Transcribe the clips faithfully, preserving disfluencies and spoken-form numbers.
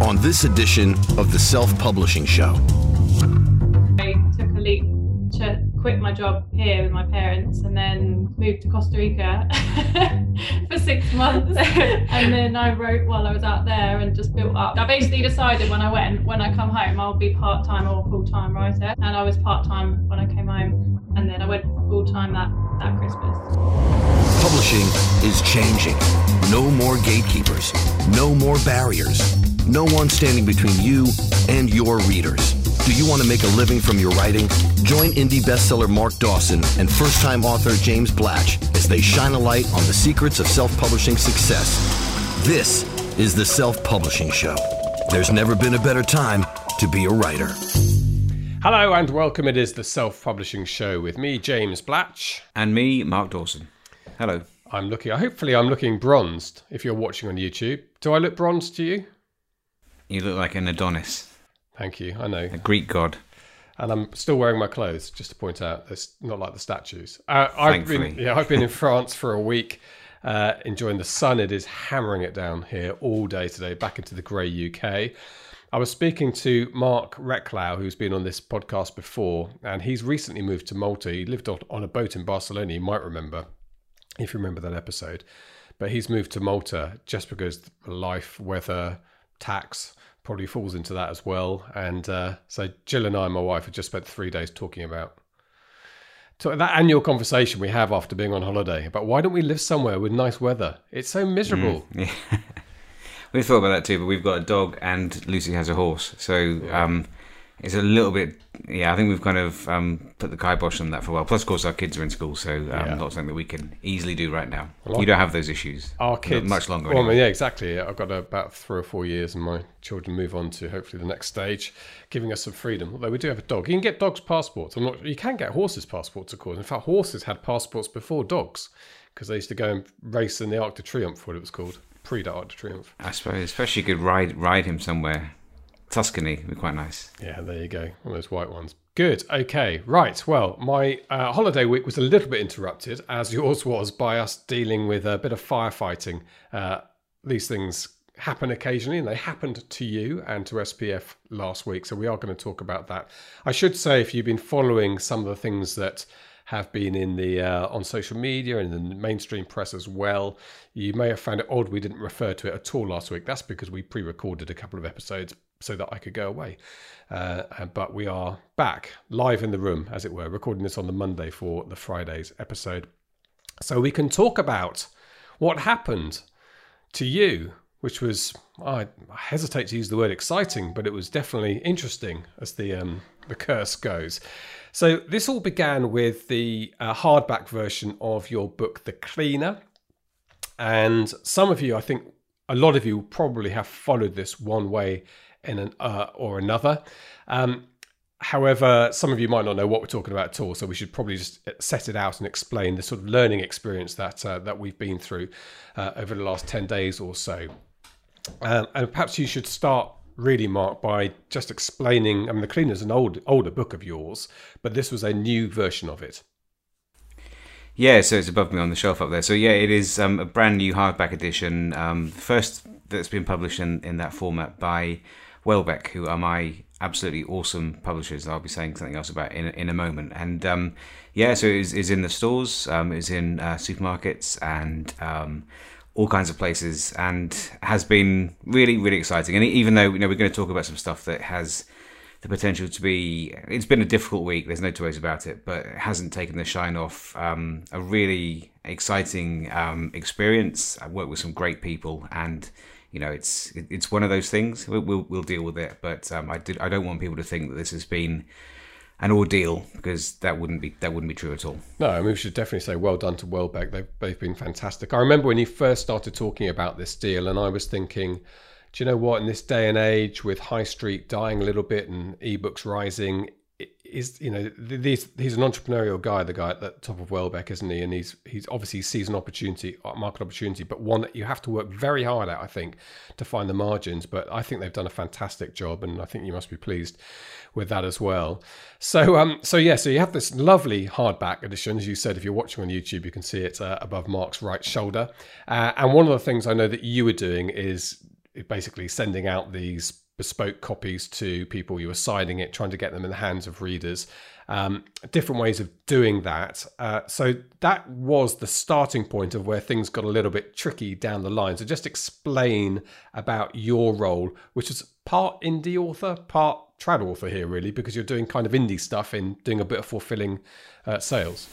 on this edition of the Self-Publishing Show. I took a leap to quit my job here with my parents and then moved to Costa Rica for six months. And then I wrote while I was out there and just built up. I basically decided when I went, when I come home, I'll be part-time or full-time writer. And I was part-time when I came home. And then I went full-time that, that Christmas. Publishing is changing. No more gatekeepers. No more barriers. No one standing between you and your readers. Do you want to make a living from your writing? Join indie bestseller Mark Dawson and first-time author James Blatch as they shine a light on the secrets of self-publishing success. This is the Self-Publishing Show. There's never been a better time to be a writer. Hello and welcome. It is the Self-Publishing Show with me, James Blatch. And me, Mark Dawson. Hello. I'm looking, hopefully I'm looking bronzed if you're watching on YouTube. Do I look bronzed to you? You look like an Adonis. Thank you, I know. A Greek god. And I'm still wearing my clothes, just to point out. It's not like the statues. Uh, I've been, yeah, I've been in France for a week, uh, enjoying the sun. It is hammering it down here all day today, back into the grey U K. I was speaking to Mark Recklau, who's been on this podcast before, and he's recently moved to Malta. He lived on a boat in Barcelona, you might remember, if you remember that episode. But he's moved to Malta just because life, weather, tax probably falls into that as well. And uh, so Jill and I, my wife, have just spent three days talking about so that annual conversation we have after being on holiday about why don't we live somewhere with nice weather? It's so miserable. Mm, yeah. We've thought about that too, but we've got a dog and Lucy has a horse. So um, it's a little bit, yeah, I think we've kind of um, put the kibosh on that for a while. Plus, of course, our kids are in school, so um, yeah. not something that we can easily do right now. Well, you don't have those issues. Our kids. Not much longer. Well, anyway. yeah, exactly. I've got about three or four years and my children move on to hopefully the next stage, giving us some freedom. Although we do have a dog. You can get dogs' passports. I'm not, you can get horses' passports, of course. In fact, horses had passports before dogs because they used to go and race in the Arc de Triomphe, what it was called. Pre-Arc de Triomphe. I suppose, especially you could ride ride him somewhere. Tuscany would be quite nice. Yeah, there you go. One of those white ones. Good. Okay. Right. Well, my uh, holiday week was a little bit interrupted, as yours was, by us dealing with a bit of firefighting. Uh, these things happen occasionally, and they happened to you and to S P F last week. So we are going to talk about that. I should say, if you've been following some of the things that have been in the uh, on social media and in the mainstream press as well, you may have found it odd we didn't refer to it at all last week. That's because we pre-recorded a couple of episodes so that I could go away. Uh, but we are back live in the room, as it were, recording this on the Monday for the Friday's episode. So we can talk about what happened to you, which was, I hesitate to use the word exciting, but it was definitely interesting as the um, the curse goes. So this all began with the uh, hardback version of your book, The Cleaner. And some of you, I think a lot of you probably have followed this one way in an, uh, or another. Um, however, some of you might not know what we're talking about at all, so we should probably just set it out and explain the sort of learning experience that uh, that we've been through uh, over the last ten days or so. Um, and perhaps you should start really, Mark, by just explaining, I mean, The Cleaner is an old, older book of yours, but this was a new version of it. Yeah, so it's above me on the shelf up there. So yeah, it is um, a brand new hardback edition, um, first that's been published in, in that format by Welbeck, who are my absolutely awesome publishers. I'll be saying something else about in in a moment. And um, yeah, so it's it in the stores, um, it's in uh, supermarkets and um, all kinds of places, and has been really, really exciting. And even though, you know, we're going to talk about some stuff that has the potential to be, it's been a difficult week, there's no two ways about it, but it hasn't taken the shine off um, a really exciting um, experience. I worked with some great people, and you know, it's it's one of those things. We'll we'll, we'll deal with it, but um, I did I don't want people to think that this has been an ordeal, because that wouldn't be that wouldn't be true at all. No, I mean, we should definitely say well done to Welbeck. They've they've been fantastic. I remember when you first started talking about this deal, and I was thinking, do you know what? In this day and age, with high street dying a little bit and ebooks rising, is you know these he's an entrepreneurial guy, the guy at the top of Welbeck, isn't he? And he's he's obviously sees an opportunity, market opportunity, but one that you have to work very hard at, I think, to find the margins. But I think they've done a fantastic job, and I think you must be pleased with that as well. So um so yeah, so you have this lovely hardback edition, as you said. If you're watching on YouTube, you can see it uh, above Mark's right shoulder. Uh, and one of the things I know that you were doing is basically sending out these bespoke copies to people. You were signing it, trying to get them in the hands of readers. Um, different ways of doing that. Uh, so that was the starting point of where things got a little bit tricky down the line. So just explain about your role, which is part indie author, part trad author here, really, because you're doing kind of indie stuff and doing a bit of fulfilling uh, sales.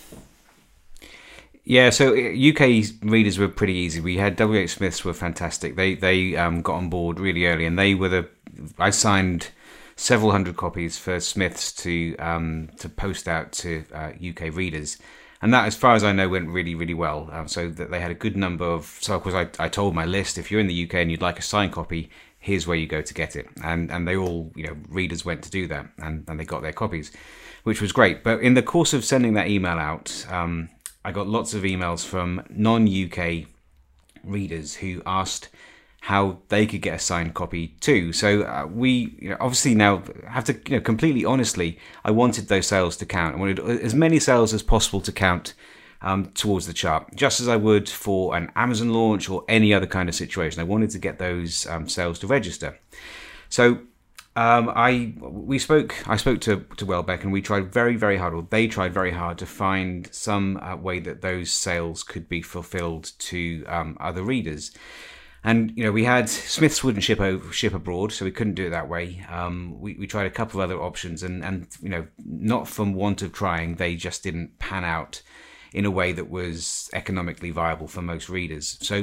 Yeah, so U K readers were pretty easy. We had W H Smiths were fantastic. They they um, got on board really early, and they were the. I signed several hundred copies for Smiths to um, to post out to uh, U K readers, and that, as far as I know, went really really well. Um, so that they had a good number of. So of course, I I told my list, if you're in the U K and you'd like a signed copy, here's where you go to get it, and and they all, you know, readers went to do that, and and they got their copies, which was great. But in the course of sending that email out, um, I got lots of emails from non-U K readers who asked how they could get a signed copy too. So uh, we, you know, obviously now have to, you know, completely honestly, I wanted those sales to count. I wanted as many sales as possible to count um, towards the chart, just as I would for an Amazon launch or any other kind of situation. I wanted to get those um, sales to register. So Um, I we spoke. I spoke to to Welbeck, and we tried very, very hard, or they tried very hard to find some uh, way that those sales could be fulfilled to um, other readers. And you know, we had Smiths wouldn't ship over, ship abroad, so we couldn't do it that way. Um, we we tried a couple of other options, and and you know, not from want of trying, they just didn't pan out in a way that was economically viable for most readers. So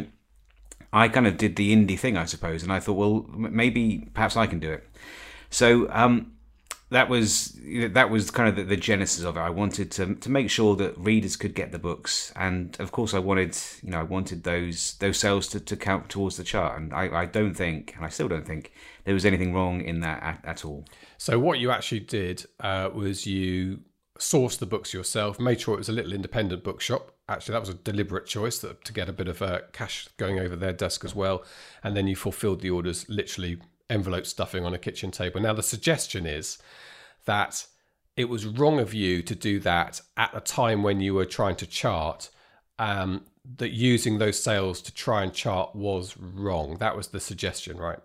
I kind of did the indie thing, I suppose, and I thought, well, maybe perhaps I can do it. So um, that was that was kind of the, the genesis of it. I wanted to to make sure that readers could get the books, and of course, I wanted you know I wanted those those sales to, to count towards the chart. And I, I don't think, and I still don't think, there was anything wrong in that at, at all. So what you actually did uh, was you sourced the books yourself, made sure it was a little independent bookshop. Actually, that was a deliberate choice that, to get a bit of uh, cash going over their desk as well. And then you fulfilled the orders, literally envelope stuffing on a kitchen table. Now, the suggestion is that it was wrong of you to do that at a time when you were trying to chart, um, that using those sales to try and chart was wrong. That was the suggestion, right?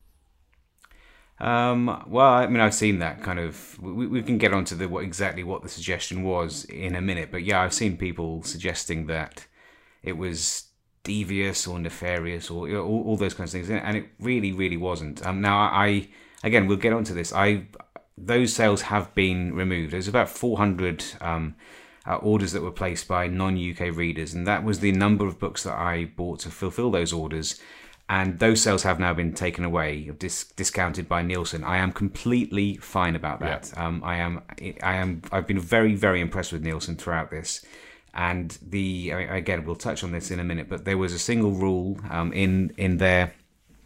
Um, well, I mean, I've seen that kind of. We, we can get onto the what exactly what the suggestion was in a minute, but yeah, I've seen people suggesting that it was devious or nefarious or you know, all, all those kinds of things, and it really, really wasn't. Um, now, I again, we'll get onto this. I those sales have been removed. There's about four hundred um, uh, orders that were placed by non-U K readers, and that was the number of books that I bought to fulfill those orders. And those sales have now been taken away, dis- discounted by Nielsen. I am completely fine about that. Yeah. Um, I am, I am, I've been very, very impressed with Nielsen throughout this. And the I mean, again, we'll touch on this in a minute, but there was a single rule um, in in their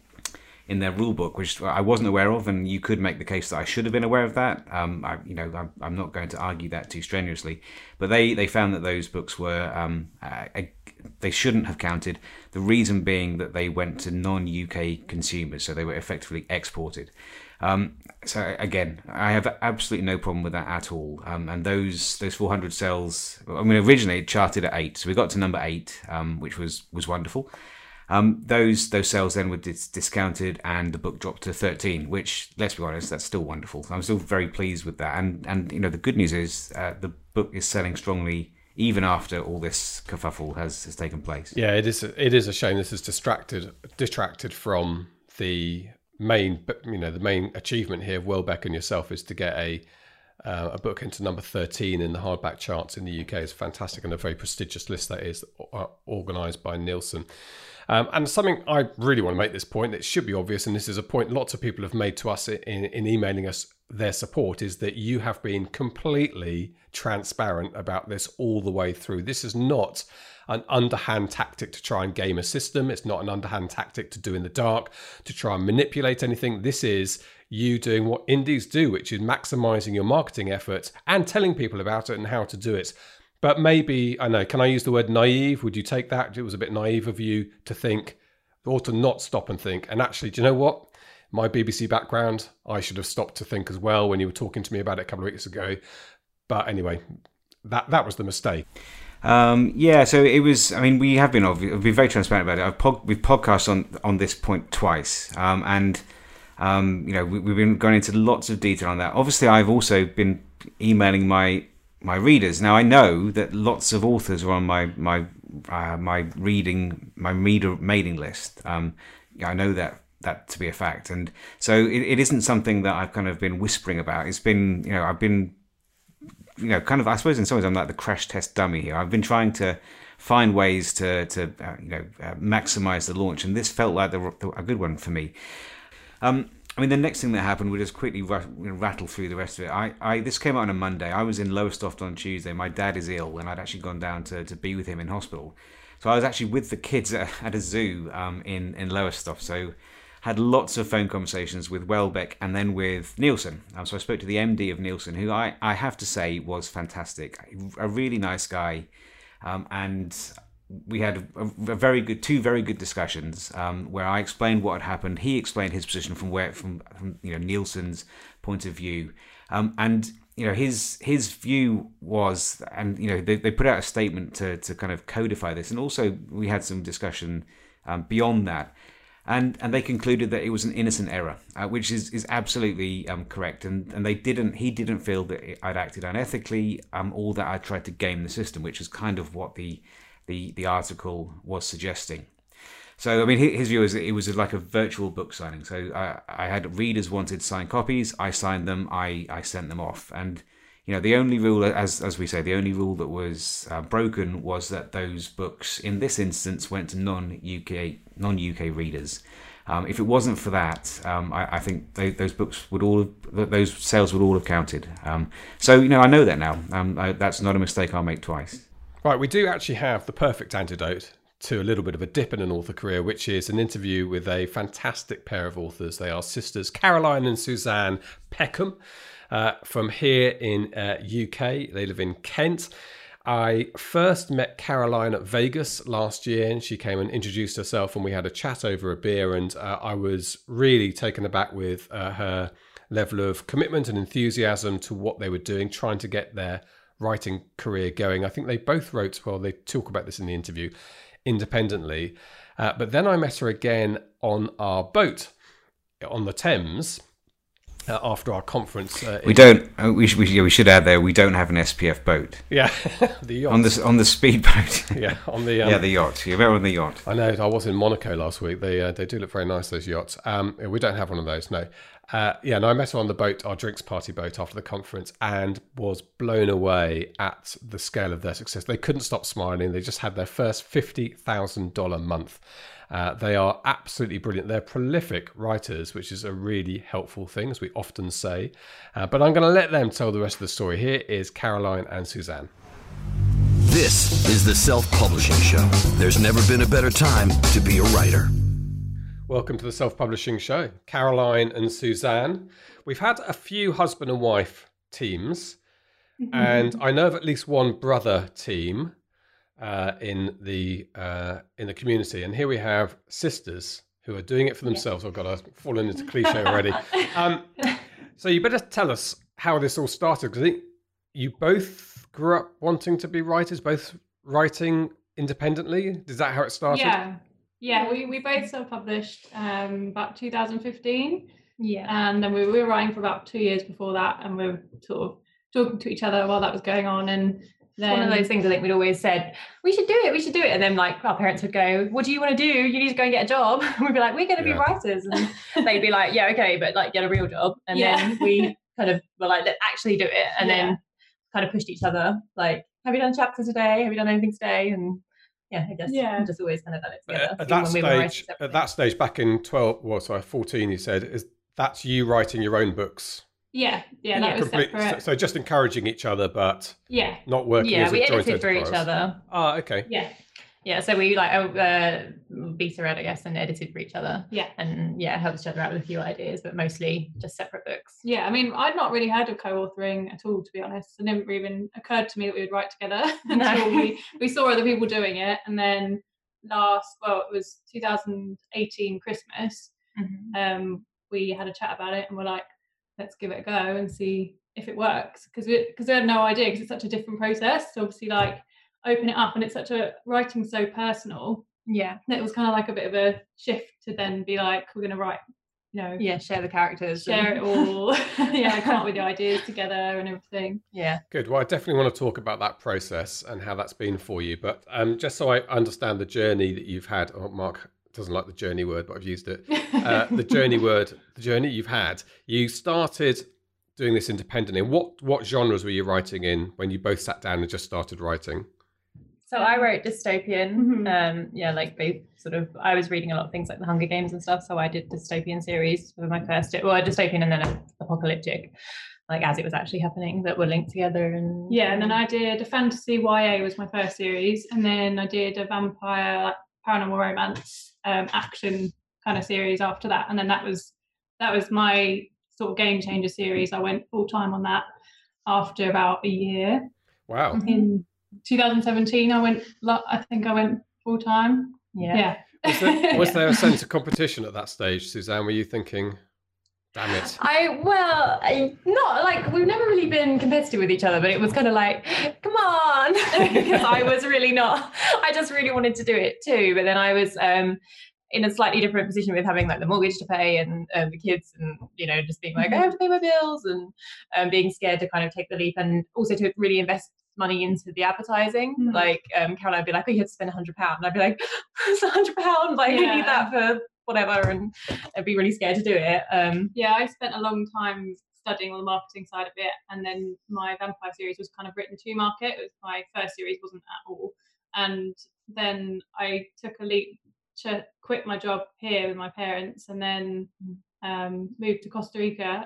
in their rule book which I wasn't aware of, and you could make the case that I should have been aware of that. Um, I, you know, I'm, I'm not going to argue that too strenuously, but they they found that those books were um, uh, they shouldn't have counted. The reason being that they went to non-U K consumers, so they were effectively exported. Um, so again, I have absolutely no problem with that at all. Um, and those those four hundred sales, I mean, originally it charted at eight, so we got to number eight, um, which was was wonderful. Um, those those sales then were dis- discounted, and the book dropped to thirteen, which, let's be honest, that's still wonderful. I'm still very pleased with that. And and you know, the good news is uh, the book is selling strongly even after all this kerfuffle has, has taken place. Yeah, it is. It is a shame. This is distracted detracted from the main, you know, the main achievement here of Welbeck and yourself is to get a uh, a book into number thirteen in the hardback charts in the U K. It's fantastic, and a very prestigious list that is, uh, organised by Nielsen. Um, and something I really want to make this point, it should be obvious, and this is a point lots of people have made to us in, in emailing us their support, is that you have been completely transparent about this all the way through. This is not an underhand tactic to try and game a system. It's not an underhand tactic to do in the dark, to try and manipulate anything. This is you doing what indies do, which is maximizing your marketing efforts and telling people about it and how to do it. But maybe, I know, can I use the word naive? Would you take that? It was a bit naive of you to think, or to not stop and think. And actually, do you know what? My B B C background, I should have stopped to think as well when you were talking to me about it a couple of weeks ago. But anyway, that that was the mistake. Um, yeah, so it was. I mean, we have been I've been very transparent about it. I've pod, we've podcast on on this point twice, um, and um, you know we, we've been going into lots of detail on that. Obviously, I've also been emailing my my readers. Now I know that lots of authors are on my my uh, my reading my reader mailing list. Um, I know that that to be a fact, and so it, it isn't something that I've kind of been whispering about. It's been you know I've been. You know, kind of, I suppose in some ways I'm like the crash test dummy here. I've been trying to find ways to, to uh, you know, uh, maximize the launch, and this felt like the, the, a good one for me. Um, I mean, the next thing that happened, we'll just quickly ra- rattle through the rest of it. I, I, this came out on a Monday. I was in Lowestoft on Tuesday. My dad is ill, and I'd actually gone down to, to be with him in hospital. So I was actually with the kids at, at a zoo um, in, in Lowestoft. So had lots of phone conversations with Welbeck and then with Nielsen. Um, so I spoke to the M D of Nielsen, who I, I have to say was fantastic. A really nice guy. Um, and we had a, a very good, two very good discussions um, where I explained what had happened. He explained his position from where, from, from you know, Nielsen's point of view. Um, and, you know, his his view was, and, you know, they, they put out a statement to, to kind of codify this. And also we had some discussion um, beyond that. And and they concluded that it was an innocent error, uh, which is is absolutely um, correct. And and they didn't. He didn't feel that I'd acted unethically, um, or that I tried to game the system, which is kind of what the the the article was suggesting. So I mean, his view is that it was like a virtual book signing. So I, I had readers wanted signed copies. I signed them. I, I sent them off. And you know, the only rule, as as we say, the only rule that was uh, broken was that those books, in this instance, went to non-U K non-U K readers. Um, if it wasn't for that, um, I, I think they, those books would all, have, those sales would all have counted. Um, so you know, I know that now. Um, I, that's not a mistake I'll make twice. Right, we do actually have the perfect antidote to a little bit of a dip in an author career, which is an interview with a fantastic pair of authors. They are sisters Caroline and Suzanne Peckham. Uh, from here in uh, U K. They live in Kent. I first met Caroline at Vegas last year, and she came and introduced herself, and we had a chat over a beer, and uh, I was really taken aback with uh, her level of commitment and enthusiasm to what they were doing, trying to get their writing career going. I think they both wrote, well, they talk about this in the interview, independently. Uh, but then I met her again on our boat on the Thames, Uh, after our conference. Uh, we don't. Uh, we should. We, yeah, we should add there. We don't have an S P F boat. Yeah, the yacht. On the on the speedboat. Yeah, on the um, yeah the yacht. You're very on the yacht. I know. I was in Monaco last week. They uh, they do look very nice, those yachts. Um, we don't have one of those. No. Uh, yeah, no. I met her on the boat, our drinks party boat, after the conference, and was blown away at the scale of their success. They couldn't stop smiling. They just had their first fifty thousand dollar month. Uh, they are absolutely brilliant. They're prolific writers, which is a really helpful thing, as we often say. Uh, but I'm going to let them tell the rest of the story. Here is Caroline and Suzanne. This is the Self-Publishing Show. There's never been a better time to be a writer. Welcome to the Self-Publishing Show. Caroline and Suzanne. We've had a few husband and wife teams, and I know of at least one brother team. Uh, in the uh, in the community, and here we have sisters who are doing it for themselves. I've got to fall into cliche already. Um, so you better tell us how this all started, because I think you both grew up wanting to be writers, both writing independently. Is that how it started? Yeah, yeah. We we both self-published um, about two thousand fifteen. Yeah, and then we were writing for about two years before that, and we were sort of talking to each other while that was going on, and. Then, one of those things I think we'd always said, we should do it, we should do it. And then like our parents would go, what do you want to do? You need to go and get a job. And we'd be like, we're going to yeah. be writers. And they'd be like, yeah, okay, but like get a real job. And yeah. then we kind of were like, let's actually do it. And yeah. then kind of pushed each other. Like, have you done chapters today? Have you done anything today? And yeah, I guess yeah. we just always kind of done it together. Uh, at that stage, we at that stage, back in twelve, well, sorry, fourteen, you said, is that's you writing your own books? Yeah, yeah, that yeah. was Complete, separate. So, so just encouraging each other, but yeah, not working yeah, as a we joint edited for enterprise. each other. Ah, okay. Yeah. Yeah, so we like uh, beta read, I guess, and edited for each other. Yeah. And yeah, helped each other out with a few ideas, but mostly just separate books. Yeah, I mean, I'd not really heard of co-authoring at all, to be honest. It never even occurred to me that we would write together until no. we, we saw other people doing it. And then last, well, it was two thousand eighteen Christmas, mm-hmm. um, we had a chat about it, and we're like, let's give it a go and see if it works, because we because we had no idea, because it's such a different process. So obviously, like, open it up, and it's such a writing so personal Yeah. that it was kind of like a bit of a shift to then be like, we're going to write, you know, Yeah, share the characters. share and... it all. Yeah, come up with the ideas together and everything. Yeah. Good. Well, I definitely want to talk about that process and how that's been for you. But um, just so I understand the journey that you've had, oh, Mark doesn't like the journey word, but I've used it. Uh, the journey word, the journey you've had. You started doing this independently. What what genres were you writing in when you both sat down and just started writing? So I wrote dystopian. Mm-hmm. Um, yeah, like both sort of. I was reading a lot of things like The Hunger Games and stuff. So I did dystopian series for my first. Well, dystopian and then a apocalyptic, like as it was actually happening, that were linked together. And yeah, and then I did a fantasy Y A was my first series, and then I did a vampire, like, paranormal romance, um, action kind of series after that, and then that was that was my sort of game changer series. I went full time on that after about a year. Wow. In two thousand seventeen, I went. I think I went full time. Yeah. Yeah. Was there, was there a sense of competition at that stage, Suzanne? Were you thinking, damn it? I well, I, not like we've never really been competitive with each other, but it was kind of like, come on, because I was really not. I just really wanted to do it too, but then I was um, in a slightly different position with having like the mortgage to pay and uh, the kids, and you know, just being like, I have to pay my bills, and um, being scared to kind of take the leap, and also to really invest money into the advertising. Mm-hmm. Like um, Caroline would be like, oh, you have to spend a hundred pounds, and I'd be like, it's a hundred pounds, like yeah. I need that for whatever, and I'd be really scared to do it. Um, yeah, I spent a long time studying on the marketing side of it, and then my vampire series was kind of written to market. It was my first series, wasn't at all, and then I took a leap to quit my job here with my parents, and then um, moved to Costa Rica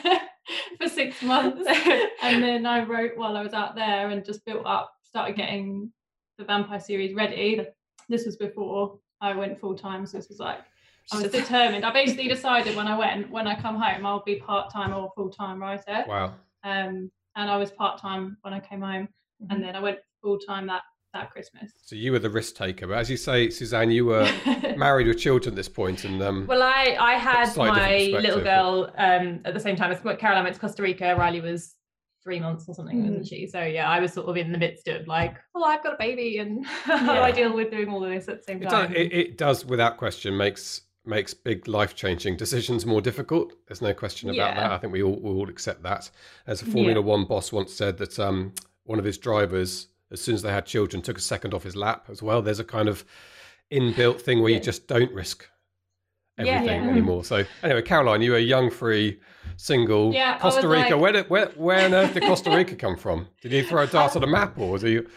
for six months, and then I wrote while I was out there and just built up, started getting the vampire series ready. This was before I went full time, so this was like, I was determined. I basically decided when I went, when I come home, I'll be part-time or full-time writer. Wow. Um, and I was part-time when I came home, mm-hmm. and then I went full-time that that Christmas. So you were the risk taker, but as you say, Suzanne, you were married with children at this point, and um, well, I I had my little girl um at the same time as Caroline went to Costa Rica. Riley was three months or something, mm. wasn't she? So yeah, I was sort of in the midst of like, oh, I've got a baby, and how do I deal with doing all of this at the same time? It does, it, it does without question, makes makes big life-changing decisions more difficult. There's no question about yeah. that. I think we all we all accept that. As a Formula yeah. One boss once said that um, one of his drivers, as soon as they had children, took a second off his lap as well. There's a kind of inbuilt thing where yeah. you just don't risk everything yeah, yeah. anymore. So anyway, Caroline, you were young, free, single, yeah, Costa Rica. Like... Where, did, where where on earth did Costa Rica come from? Did you throw a dart at a map, or was you?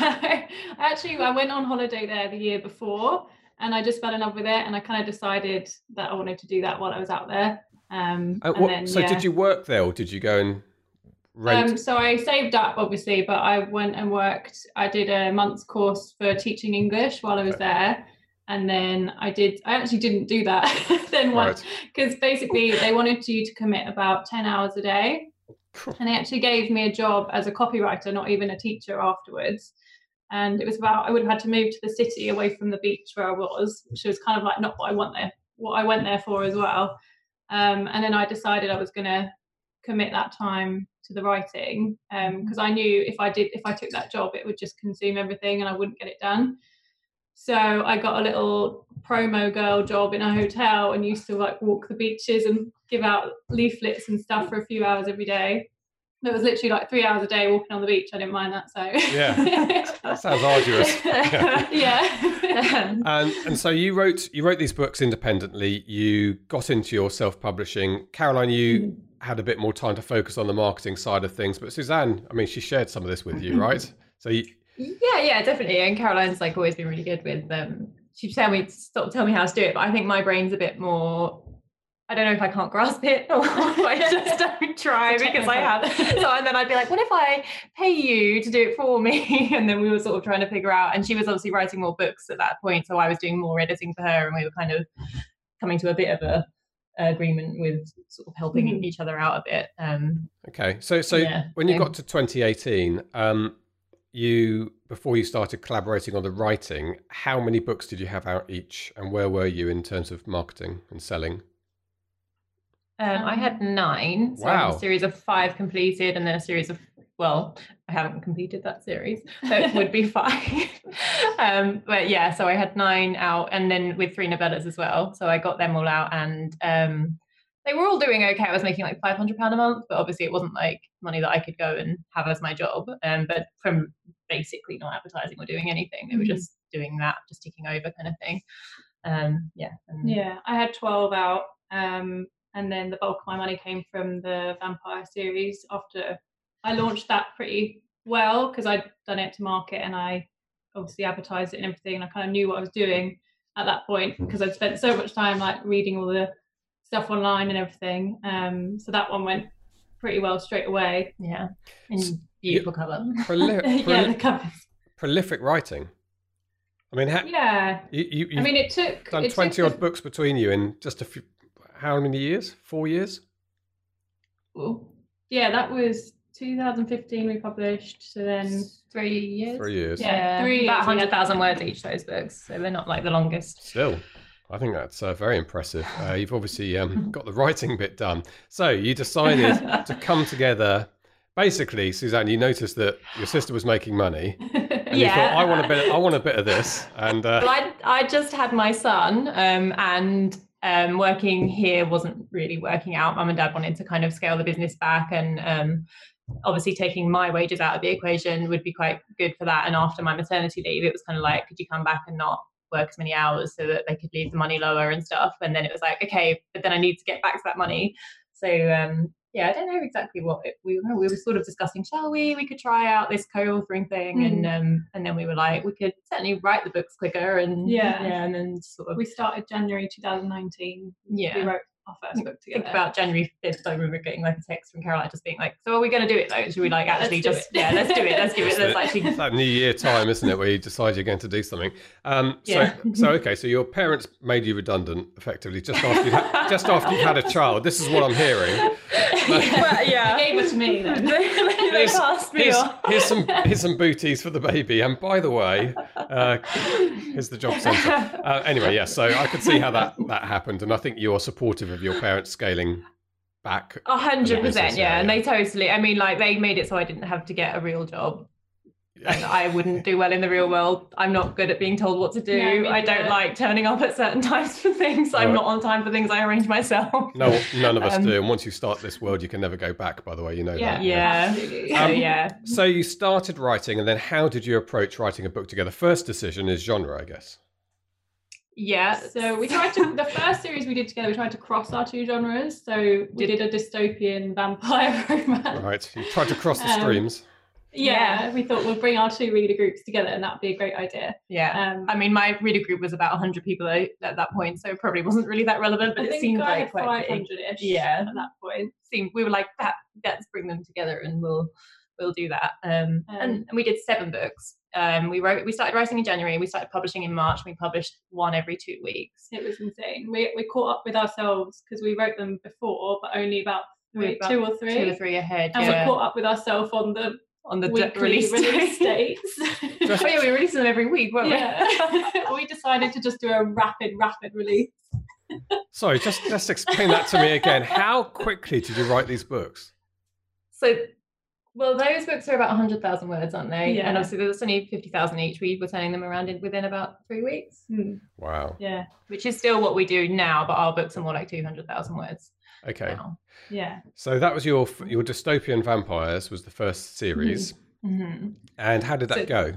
Actually, I went on holiday there the year before, and I just fell in love with it, and I kind of decided that I wanted to do that while I was out there. Um, uh, what, and then, so yeah. did you work there, or did you go and rent? Um, so I saved up, obviously, but I went and worked. I did a month's course for teaching English while I was there. And then I did, I actually didn't do that then once, because right. basically they wanted you to commit about ten hours a day. And they actually gave me a job as a copywriter, not even a teacher afterwards. And it was about, I would have had to move to the city away from the beach where I was, which was kind of like not what I want there, what I went there for as well. Um, and then I decided I was going to commit that time to the writing, because um, I knew if I did, if I took that job, it would just consume everything and I wouldn't get it done. So I got a little promo girl job in a hotel and used to like walk the beaches and give out leaflets and stuff for a few hours every day. It was literally like three hours a day walking on the beach. I didn't mind that. So yeah, that sounds arduous. Yeah. yeah. and and so you wrote you wrote these books independently. You got into your self-publishing. Caroline, you mm. had a bit more time to focus on the marketing side of things. But Suzanne, I mean, she shared some of this with you, right? So you. Yeah, yeah, definitely. And Caroline's like always been really good with um she'd tell me stop tell me how to do it, but I think my brain's a bit more, I don't know if I can't grasp it or if I just don't try because I have. So and then I'd be like, what if I pay you to do it for me? And then we were sort of trying to figure out, and she was obviously writing more books at that point, so I was doing more editing for her, and we were kind of coming to a bit of a agreement with sort of helping mm. each other out a bit. Um okay. So so yeah, when you so. got to twenty eighteen, um you, before you started collaborating on the writing, how many books did you have out each, and where were you in terms of marketing and selling? Um, I had nine. So wow. a series of five completed, and then a series of well, I haven't completed that series, so it would be five. um, but yeah, so I had nine out, and then with three novellas as well. So I got them all out, and um, they were all doing okay. I was making like five hundred pounds a month, but obviously it wasn't like money that I could go and have as my job. Um, but from basically not advertising or doing anything, they were Mhm. just doing that, just ticking over kind of thing. Um, yeah. And Yeah, I had twelve out, um, and then the bulk of my money came from the Vampire series after I launched that pretty well because I'd done it to market and I obviously advertised it and everything, and I kind of knew what I was doing at that point because I'd spent so much time like reading all the stuff online and everything. Um, so that one went pretty well straight away. Yeah, and beautiful cover. Proli- Yeah, proli- the covers. prolific writing. I mean, ha- Yeah, you, you, you've I mean it took done it twenty took odd books between you in just a few. How many years? Four years? the- Yeah, that was two thousand fifteen we published. So then Three years. Three years. Yeah. Yeah, three about years, one hundred yeah. thousand words each, those books. So they're not like the longest. Still, I think that's uh, very impressive. Uh, you've obviously um, got the writing bit done. So you decided to come together. Basically, Suzanne, you noticed that your sister was making money, and you Yeah. thought, "I want a bit. I want a bit of this." And uh, Well, I I just had my son, um, and um, working here wasn't really working out. Mum and Dad wanted to kind of scale the business back, and um, obviously taking my wages out of the equation would be quite good for that. And after my maternity leave, it was kind of like, could you come back and not work as many hours so that they could leave the money lower and stuff? And then it was like, okay, but then I need to get back to that money. So um, yeah, I don't know exactly what it, we were. We were sort of discussing, shall we? We could try out this co-authoring thing, Mm. and um, and then we were like, we could certainly write the books quicker, and Yeah. yeah, and then sort of we started January two thousand nineteen. yeah. We wrote our first book Think together. about January fifth, I remember getting like a text from Caroline just being like, so are we going to do it though? Should we like Let's actually do just, it. yeah, let's do it. Let's give it. Let's actually, it's that New Year time, isn't it, where you decide you're going to do something? Um, so, Yeah. so okay. So your parents made you redundant, effectively, just after you ha- just after you had a child. This is what I'm hearing. well, yeah. They gave it to me then. they they Here's, passed me here's, off. here's some here's some booties for the baby. And by the way, uh, here's the job centre. Uh, anyway, yeah. So I could see how that that happened, and I think you're supportive of your parents scaling back. A hundred business, percent, yeah, yeah. And yeah. they totally, I mean, like they made it so I didn't have to get a real job. And Yeah. I wouldn't do well in the real world. I'm not good at being told what to do. No, me I don't neither. like turning up at certain times for things. I'm Right. not on time for things I arrange myself. No, none of us Um, do. And once you start this world, you can never go back. By the way, you know Yeah. that. Yeah. Absolutely. So, Um, yeah. So you started writing, and then how did you approach writing a book together? First decision is genre, I guess. Yeah. So we tried to, the first series we did together, we tried to cross our two genres. So we did a dystopian vampire romance. Right. You tried to cross the Um, streams. Yeah, we thought we'll bring our two reader groups together and that'd be a great idea. Yeah. Um, I mean, my reader group was about one hundred people at at that point, so it probably wasn't really that relevant, but I it think seemed I like had quite five big. hundred-ish Yeah. at that point. Seemed, we were like, that, let's bring them together and we'll we'll do that. Um, Um, and, and we did seven books. Um, we wrote, we started writing in January, we started publishing in March, we published one every two weeks. It was insane. We we caught up with ourselves because we wrote them before, but only about three, About two or three. Two or three ahead. And yeah. we caught up with ourselves on the on the d- weekly release, release date. dates. Oh yeah, we released them every week, weren't Yeah. we decided to just do a rapid, rapid release. Sorry, just just explain that to me again. How quickly did you write these books? So, well, those books are about one hundred thousand words, aren't they? Yeah. And obviously there's only fifty thousand each. We were turning them around in, within about three weeks, Wow. Yeah, which is still what we do now, but our books are more like two hundred thousand words Okay. now. yeah. So that was your your dystopian vampires was the first series, Mm-hmm. and how did that So- go?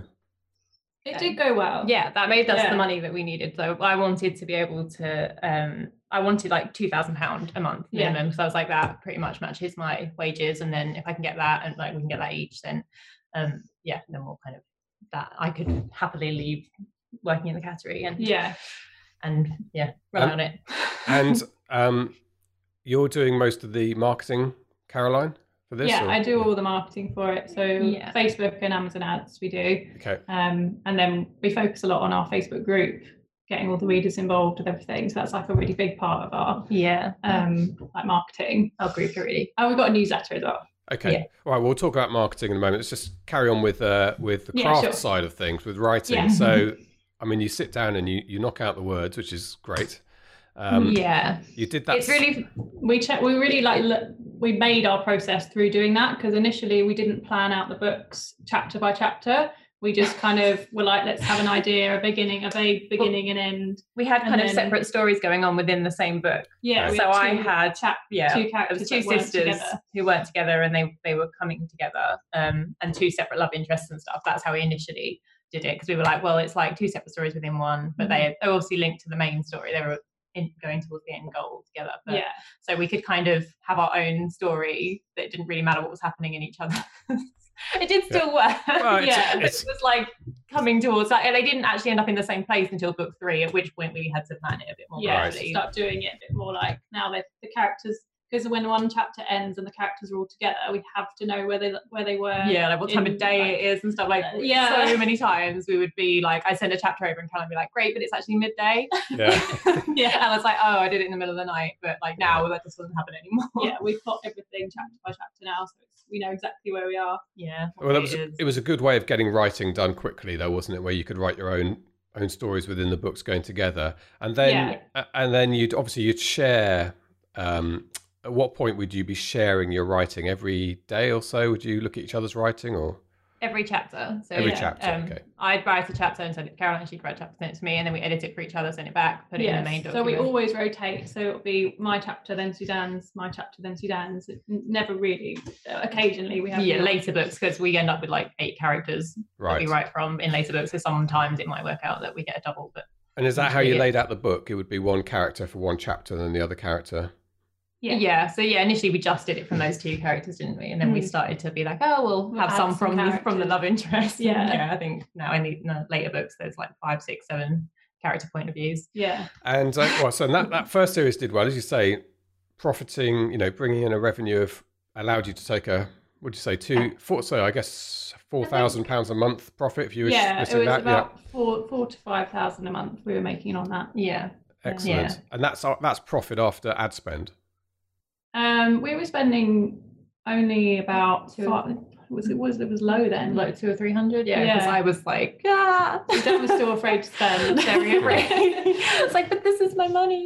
It did go well. Yeah, that made us Yeah. the money that we needed. So I wanted to be able to, um, I wanted like two thousand pounds a month Yeah. minimum. So I was like, that pretty much matches my wages. And then if I can get that and like we can get that each, then um, yeah, then we'll kind of, that I could happily leave working in the category and, Yeah. and yeah, rely Um, on it. And um, you're doing most of the marketing, Caroline, for this? Yeah, or- I do all the marketing for it. So Yeah. Facebook and Amazon ads we do. Okay. Um, and then we focus a lot on our Facebook group, getting all the readers involved with everything. So that's like a really big part of our Yeah. um like marketing. Our group already. And we've got a newsletter as well. Okay. Yeah. All right. We'll talk about marketing in a moment. Let's just carry on with uh, with the Yeah, craft sure. side of things, with writing. Yeah. So, I mean, you sit down and you, you knock out the words, which is great. Um, yeah. You did that. It's really, We check we really like look, we made our process through doing that, because initially we didn't plan out the books chapter by chapter. We just kind of were like, let's have an idea, a beginning, a vague beginning and end. We had kind And of then- separate stories going on within the same book. Yeah. we So had I two had chap- yeah, two it characters was two that weren't sisters together. who weren't together, and they they were coming together, um, and two separate love interests and stuff. That's how we initially did it, because we were like, well, it's like two separate stories within one, but they they're obviously linked to the main story. They were in, going towards the end goal together. But, Yeah. So we could kind of have our own story that didn't really matter what was happening in each other. It did still work. Well, it's- yeah, but it's- it was like coming towards that. And they didn't actually end up in the same place until book three, at which point we had to plan it a bit more. Yeah, Right. to carefully. start doing it a bit more like now that the characters, because when one chapter ends and the characters are all together, we have to know where they where they were. Yeah, like what time in, of day like- it is and stuff. Like, Uh, yeah. so many times we would be like, I send a chapter over and Callum would be like, great, but it's actually midday. Yeah. Yeah, and I was like, oh, I did it in the middle of the night, but like now that just doesn't happen anymore. Yeah, we plot everything chapter by chapter now, so it's, we know exactly where we are. Yeah. Well, that was it is. it was a good way of getting writing done quickly, though, wasn't it? Where you could write your own own stories within the books going together, and then Yeah. and then you'd obviously you'd share. Um, at what point would you be sharing your writing? Every day or so? Would you look at each other's writing, or Every chapter. So Every yeah, chapter, um, okay. I'd write a chapter and send it to Caroline, she'd write a chapter, send it to me, and then we edit it for each other, send it back, put it in the main so document. we always rotate. So it'll be my chapter, then Suzanne's, my chapter, then Suzanne's. It n- never really. Occasionally we have. yeah, the- later books, because we end up with like eight characters that right? we write from in later books. So sometimes it might work out that we get a double, but And is that how you usually it- laid out the book? It would be one character for one chapter, and then the other character. Yeah. yeah. So yeah, initially we just did it from those two characters, didn't we? And then we Mm. started to be like, oh, we'll We'll have add some some from the, from the characters. love interest. And, Yeah. yeah. I think now in the, in the later books, there's like five, six, seven character point of views. Yeah. And uh, well, so that that first series did well, as you say, profiting. You know, bringing in a revenue of allowed you to take a. Would you say two? Four, so I guess four thousand pounds a month profit if you were Yeah, it splitting was that. about four, four to five thousand a month we were making on that. Yeah. Yeah, excellent. Yeah. And that's that's profit after ad spend. Um, we were spending only about Two- five, was it was it was low then, like Like two or three hundred. Yeah. Because Yeah. I was like, ah. Dad was still afraid to spend. Very afraid. It's like, but this is my money.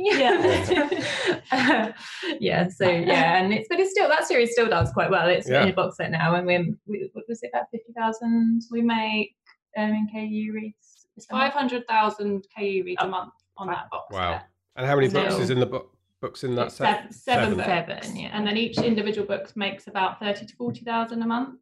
Yeah. yeah. So yeah, and it's but it's still that series still does quite well. It's Yeah. in a box set now, and we're we, what was it about fifty thousand We make um, in K U reads. it's five hundred thousand K U reads Oh. a month on that box. Wow. set. And how many books So- is in the book? Books in that It's set? seven, seven, Seven. books. Seven, yeah. And then each individual book makes about thirty to forty thousand a month.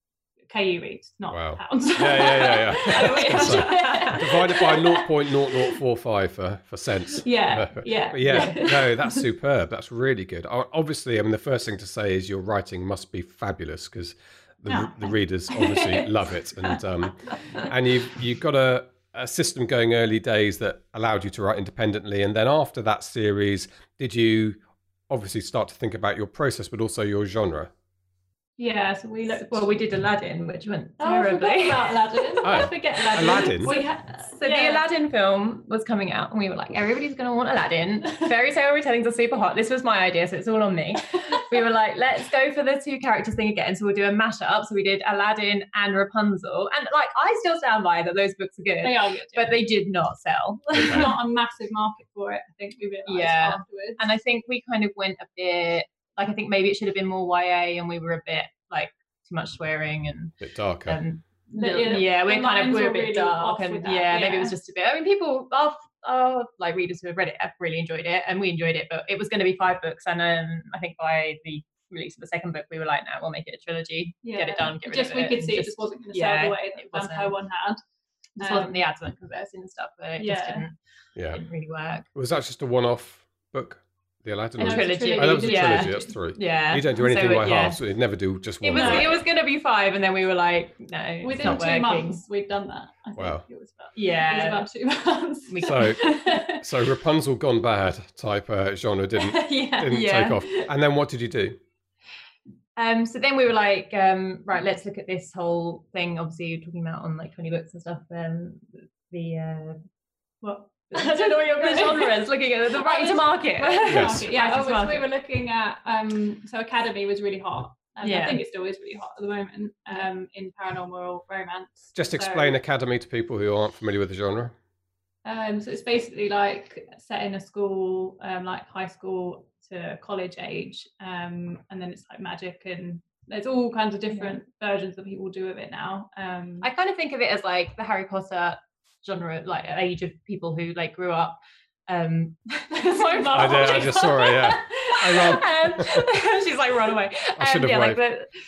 K U reads, not Wow. pounds. Yeah, yeah, yeah, I yeah. wish. So, divided by zero point zero zero four five for, for cents. Yeah, yeah. But yeah, no, that's superb. That's really good. O- Obviously, I mean, the first thing to say is your writing must be fabulous because the, Oh, the readers obviously love it, and um, and you've you've got a, a system going early days that allowed you to write independently, and then after that series, did you obviously start to think about your process, but also your genre? Yeah, so we looked. Well, we did Aladdin, which went Oh, I forgot terribly. about Aladdin. Oh, I forget Aladdin. Aladdin? We had, So the Aladdin film was coming out, and we were like, everybody's going to want Aladdin. Fairy tale retellings are super hot. This was my idea, so it's all on me. We were like, let's go for the two characters thing again. So we'll do a mashup. So we did Aladdin and Rapunzel, and like I still stand by that those books are good, They are good, yeah. but they did not sell. There's not a massive market for it. I think we realised Yeah. afterwards. And I think we kind of went a bit like I think maybe it should have been more Y A, and we were a bit like too much swearing and A bit darker. um, The- little- yeah, yeah, the we're kind lines of we're were a bit really dark, off and with that, yeah, maybe it was yeah. just a bit. I mean, people, our, our like readers who have read it have really enjoyed it, and we enjoyed it. But it was going to be five books, and um, I think by the release of the second book, we were like, no, we'll make it a trilogy, get it done, get rid just of we it. could and see it just wasn't going to yeah, sell the way that it the Vampire wasn't. one had. Just Um, wasn't the ads weren't conversing and stuff, but it just yeah. didn't, Yeah. didn't really work. Was that just a one-off book? The Aladdin? And or- it was a trilogy. Oh, that was a Yeah. trilogy. That's three. Yeah, You don't do So anything it- by yeah. half, so you'd never do just It one. was No. book. it was going to be five, and then we were like, no, it's Within not two working. months, we'd done that. I think Wow. it was about, Yeah. it was about two months. We- So, so Rapunzel gone bad type uh, genre didn't yeah. didn't Yeah. take off. And then what did you do? Um, so then we were like, um, right, let's look at this whole thing. Obviously, you're talking about on like twenty books and stuff. Um, the uh, What? I don't know what your the genres. Looking at the right to market. Yes. Yeah, Right to oh, so market. we were looking at um so Academy was really hot. Um, Yeah. I think it still is really hot at the moment um in paranormal romance. Just So, explain Academy to people who aren't familiar with the genre. Um, so it's basically like set in a school, um, like high school to college age, um, and then it's like magic, and there's all kinds of different yeah. versions that people do of it now. Um, I kind of think of it as like the Harry Potter genre, like age of people who like grew up. Um, so I, did, I just saw it. Yeah, I um, she's like run away. I should um, have yeah, like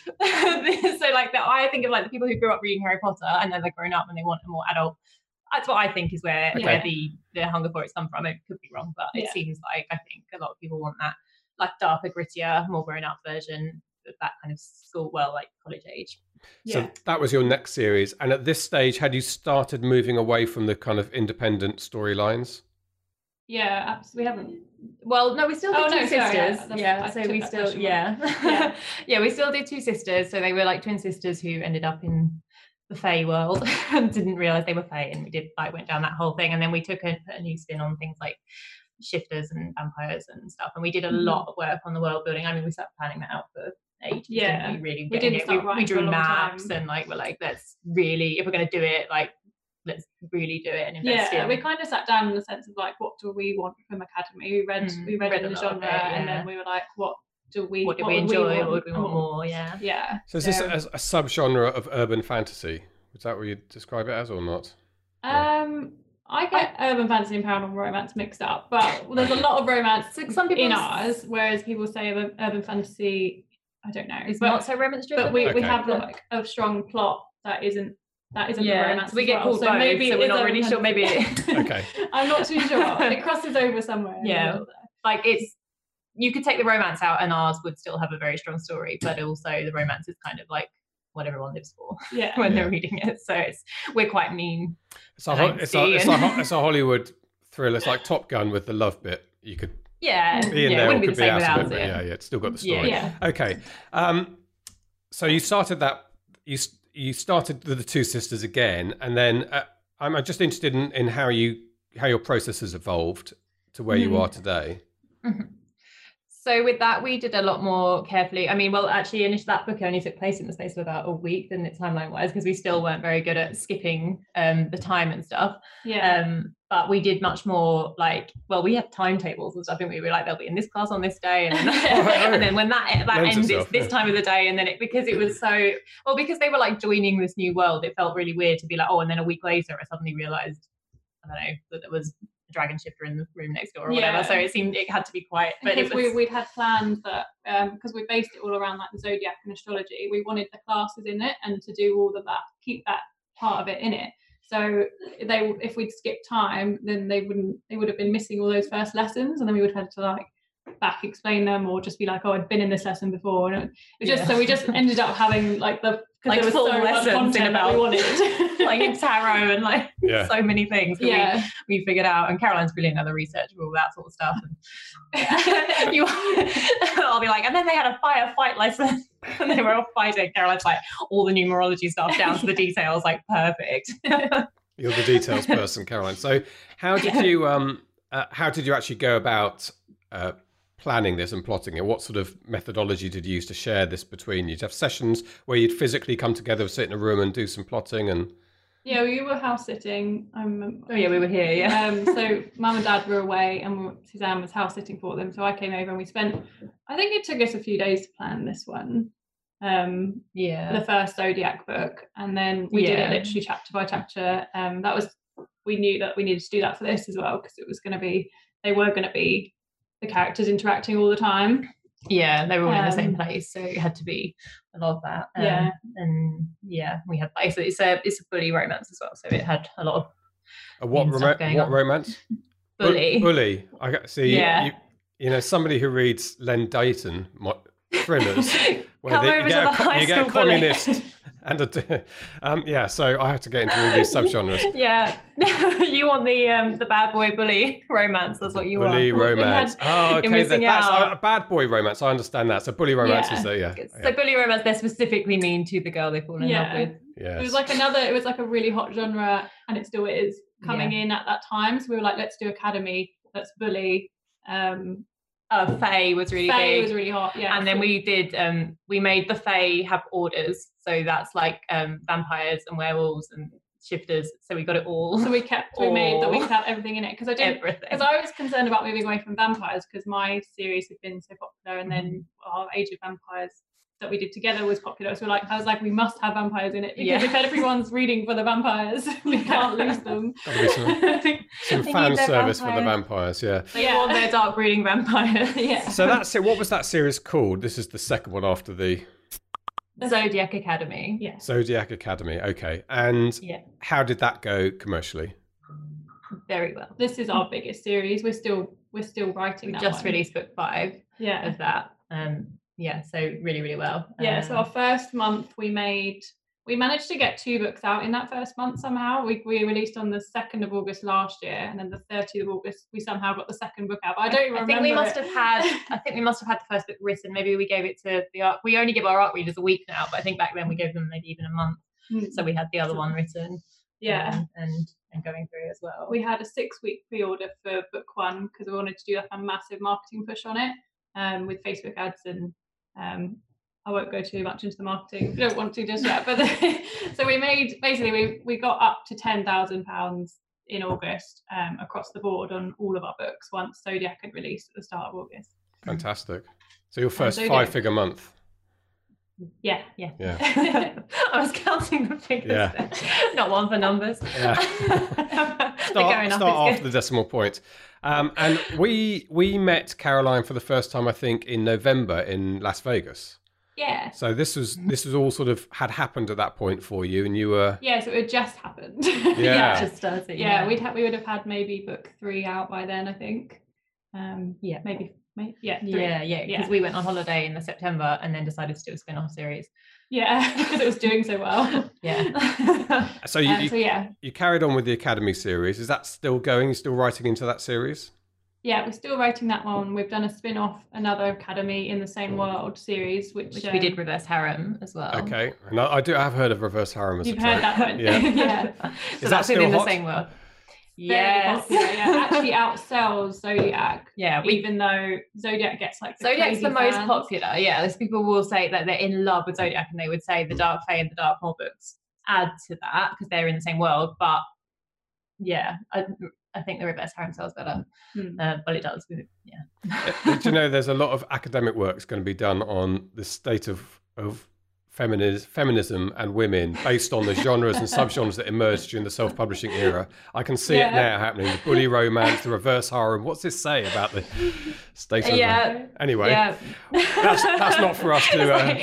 the, so like the, I think of like the people who grew up reading Harry Potter and then they're grown up and they want a more adult. That's what I think is where, okay. where the the hunger for it's come from. It could be wrong, but it yeah. seems like I think a lot of people want that like darker, grittier, more grown up version of that kind of school, well, like college age. So yeah. that was your next series, and at this stage, had you started moving away from the kind of independent storylines? Yeah, absolutely. We haven't. Well, no, we still did oh, two no, sisters. Sorry, yeah, yeah so we still, yeah. yeah, yeah, we still did two sisters. So they were like twin sisters who ended up in the Fae world and didn't realize they were Fae, and we did like went down that whole thing. And then we took a, a new spin on things like shifters and vampires and stuff. And we did a mm-hmm. lot of work on the world building. I mean, we started planning that out for ages. Yeah, we really we didn't. It. We, we drew maps and like we're like, let's really, if we're going to do it, like. Let's really do it and invest yeah, in. we kind of sat down in the sense of like, what do we want from Academy? We read, mm, we read, read in the genre, it, yeah. and then we were like, what do we? What do what we enjoy? We what would we want more? Yeah, yeah. So is this a, a subgenre of urban fantasy? Is that what you describe it as, or not? Um, I get I, urban fantasy and paranormal romance mixed up, but there's a lot of romance some people in ours, whereas people say urban fantasy. I don't know. It's but, not so romance driven. But we, okay. we have like a strong plot that isn't. That isn't yeah, the romance. So we get well. called so both, maybe so we're not really sure. Maybe okay. I'm not too sure. It crosses over somewhere. Yeah, like it's you could take the romance out, and ours would still have a very strong story, but also the romance is kind of like what everyone lives for. Yeah, when yeah. they're reading it. So it's we're quite mean. It's a ho- it's a, it's, a, it's a Hollywood thriller. It's like Top Gun with the love bit. You could yeah, be in yeah, there, it or wouldn't could be be the out same of it. without But it. yeah, yeah, it's still got the story. Yeah. Okay. Um, so you started that. You. You started with the two sisters again, and then uh, I'm just interested in, in how you how your process has evolved to where mm-hmm. you are today. Mm-hmm. So with that, we did a lot more carefully. I mean, well, actually, initially that book only took place in the space of about a week, didn't it, timeline-wise, because we still weren't very good at skipping um, the time and stuff. Yeah. Um, but we did much more like, well, we have timetables and stuff, and we were like, they'll be in this class on this day, and then, oh, and then when that that Lends ends, itself, it's this yeah. time of the day, and then it because it was so well because they were like joining this new world, it felt really weird to be like, oh, and then a week later, I suddenly realised, I don't know, that there was a dragon shifter in the room next door or yeah. whatever. So it seemed it had to be quite. But because it was, we we'd had planned that because um, we based it all around like the zodiac and astrology. We wanted the classes in it and to do all of that, keep that part of it in it. So they, if we'd skipped time, then they wouldn't. They would have been missing all those first lessons, and then we would have had to like back explain them or just be like, oh, I'd been in this lesson before, and it, it just yeah. so we just ended up having like the like there was full so lessons much content about that we wanted, like in tarot and like yeah. so many things that yeah. we, we figured out. And Caroline's brilliant at the research of all that sort of stuff. And you, I'll be like, and then they had a firefight lesson, and they were all fighting. Caroline's like all the numerology stuff down to the details, like perfect. You're the details person, Caroline. So how did you um uh, how did you actually go about uh, planning this and plotting it? What sort of methodology did you use to share this between you? Did you have sessions where you'd physically come together, sit in a room and do some plotting? And yeah, we were house sitting. Um, oh yeah, we were here. Yeah. Um, so mum and dad were away, and Suzanne was house sitting for them. So I came over, and we spent. I think it took us a few days to plan this one. Um, yeah. The first Zodiac book, and then we yeah. did it literally chapter by chapter. Um, that was we knew that we needed to do that for this as well because it was going to be they were going to be the characters interacting all the time. Yeah, they were all um, in the same place, so it had to be a lot of that. Um, yeah, and yeah, we had like so it's a it's a bully romance as well, so it had a lot of a what rom- what on. romance? Bully, Bu- bully. I got see. Yeah. You, you know, somebody who reads Len Deighton thrillers, where Come they, over you to get the a, high you get a school bully. communist. And a, um, yeah, so I have to get into all these subgenres. Yeah, you want the um, the bad boy bully romance. That's what you bully want. Bully romance. Oh, okay. That, that's a, a bad boy romance. I understand that. So bully romance yeah. is the yeah. So yeah. bully romance, they're specifically mean to the girl they fall in yeah. love with. Yes. It was like another. It was like a really hot genre, and it still is coming yeah. in at that time. So we were like, let's do Academy. Let's bully. Um, Uh, Fae was really Fae big. was really hot, yeah. And then we did, um, we made the Fae have orders. So that's like um, vampires and werewolves and shifters, so we got it all. So we kept, we made that we could have everything in it because I didn't, everything. because I was concerned about moving away from vampires because my series had been so popular, and then our Age of Vampires that we did together was popular. So like, I was like, we must have vampires in it because Yeah. if everyone's reading for the vampires, we can't lose them. Gotta be some, some They fan need their service for the vampires. vampires, yeah. They Yeah. want their dark brooding vampires. Yeah. So that's it. What was that series called? This is the second one after the Zodiac Academy. Yeah. Zodiac Academy. Okay. And Yeah. how did that go commercially? Very well. This is our biggest series. We're still we're still writing We that just one. released book five Yeah. of that. Um, yeah, so really, really well. Yeah, Um, so our first month we made, we managed to get two books out in that first month somehow. We we released on the second of August last year, and then the thirtieth of August we somehow got the second book out. But I don't even I remember. think we must it. have had. I think we must have had the first book written. Maybe we gave it to the art. We only give our art readers a week now, but I think back then we gave them maybe even a month. Mm. So we had the other one written. Yeah. um, and and going through as well. We had a six week pre-order for book one because we wanted to do like a massive marketing push on it, um, with Facebook ads, and um, I won't go too much into the marketing if you don't want to just yet. But so we made, basically we we got up to ten thousand pounds in August, um, across the board on all of our books once Zodiac had released at the start of August. Fantastic. So your first Zodiac. five figure month. Yeah. Yeah. Yeah. I was counting the figures. Yeah. There. Not one for numbers. Yeah. They're Start, going up, start it's after the decimal point. Um, and we we met Caroline for the first time, I think, in November in Las Vegas. Yeah. So this was this was all sort of had happened at that point for you, and you were Yeah, so it had just happened. Yeah. Just started, yeah, yeah. we'd ha- we would have had maybe book three out by then, I think. Um, Yeah. maybe, maybe yeah, three. Yeah, yeah, because Yeah. we went on holiday in the September and then decided to do a spin-off series. Yeah, because it was doing so well. Yeah. so you, Um, you so yeah, you carried on with the Academy series. Is that still going? You still writing into that series? yeah, we're still writing that one. We've done a spin-off, another Academy in the Same World series, which, Which um, we did reverse harem as well. Okay, and I, I do I have heard of reverse harem as You've a heard trope. that one, Yeah. yeah. So Is that that's still within the hot? same world. Very Yes. popular, yeah. Actually outsells Zodiac. Yeah, we even though Zodiac gets like the Zodiac's crazy the most fans. popular. Yeah, there's people will say that they're in love with Zodiac, and they would say the Dark Fae and the Darkmoor books add to that because they're in the same world. But yeah, I, I think the reverse harem sells better. Hmm. Uh, well, it does. Yeah. Did you know there's a lot of academic works going to be done on the state of of feminis, feminism and women based on the genres and subgenres that emerged during the self-publishing era? I can see Yeah. it now happening. The bully romance, the reverse harem. What's this say about the state of Yeah. Anyway, Yeah. that's that's not for us to. Uh,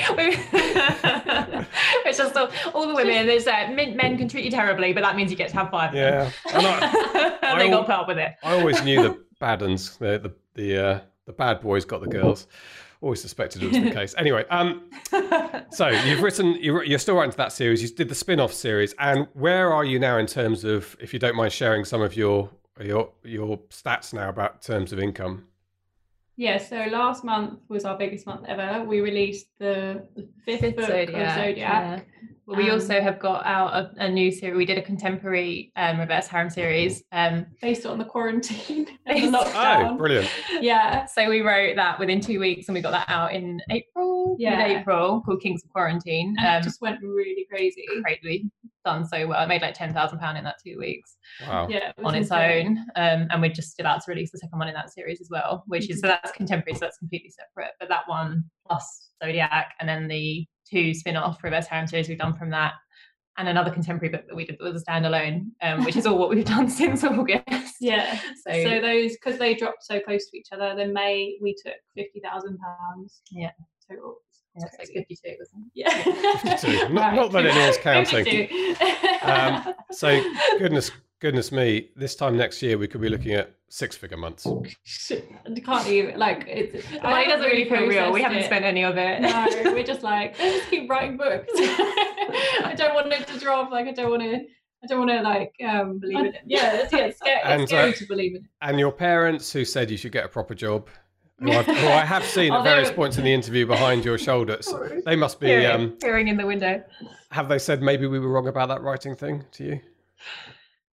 it's just all, all the women. There's uh, men, men can treat you terribly, but that means you get to have five. of them. yeah, and I, And they I got al- put up with it. I always knew the bad uns, the the the, uh, the bad boys got the girls. Always suspected it was the case. Anyway, um, so you've written, you're, you're still writing to that series. You did the spin-off series, and where are you now in terms of, if you don't mind sharing some of your your your stats now about terms of income? Yeah, so last month was our biggest month ever. We released the fifth, Fifth book Zodiac, of Zodiac. yeah. Well, we Um, also have got out a, a new series. We did a contemporary um, reverse harem series. Um, based on the quarantine and Based- the Oh, lockdown. brilliant! Yeah, so we wrote that within two weeks, and we got that out in April. Yeah. mid-April, called Kings of Quarantine. and Um, it just went really crazy. crazy, done so well. It made like ten thousand pound in that two weeks Wow. Yeah, it was on its insane. own. Um, and we're just about to release the second one in that series as well, which is so that's contemporary, so that's completely separate. But that one plus Zodiac, and then the two spin-off reverse harem series we've done from that. And another contemporary book that we did that was a standalone, um, which is all what we've done since August. Yeah. So, So those, because they dropped so close to each other, then May we took fifty thousand pounds. Yeah. Total. yeah, it's like fifty-two, wasn't it? Yeah. fifty-two. Not- not that anyone's counting. fifty-two. Um, so goodness, goodness me, this time next year we could be looking at six-figure months. Shit, I can't even like it's. The money doesn't really feel real. We haven't it. spent any of it. No, we're just like, let's just keep writing books. I don't want it to drop. Like, I don't want to. I don't want to like um Believe in it. Yeah, it's, yeah, it's scary, And, it's scary uh, to believe in it. And your parents, who said you should get a proper job, who, I've, who I have seen at Oh, various they're- points in the interview behind your shoulders, they must be. Peering, Um, peering in the window. have they said maybe we were wrong about that writing thing to you?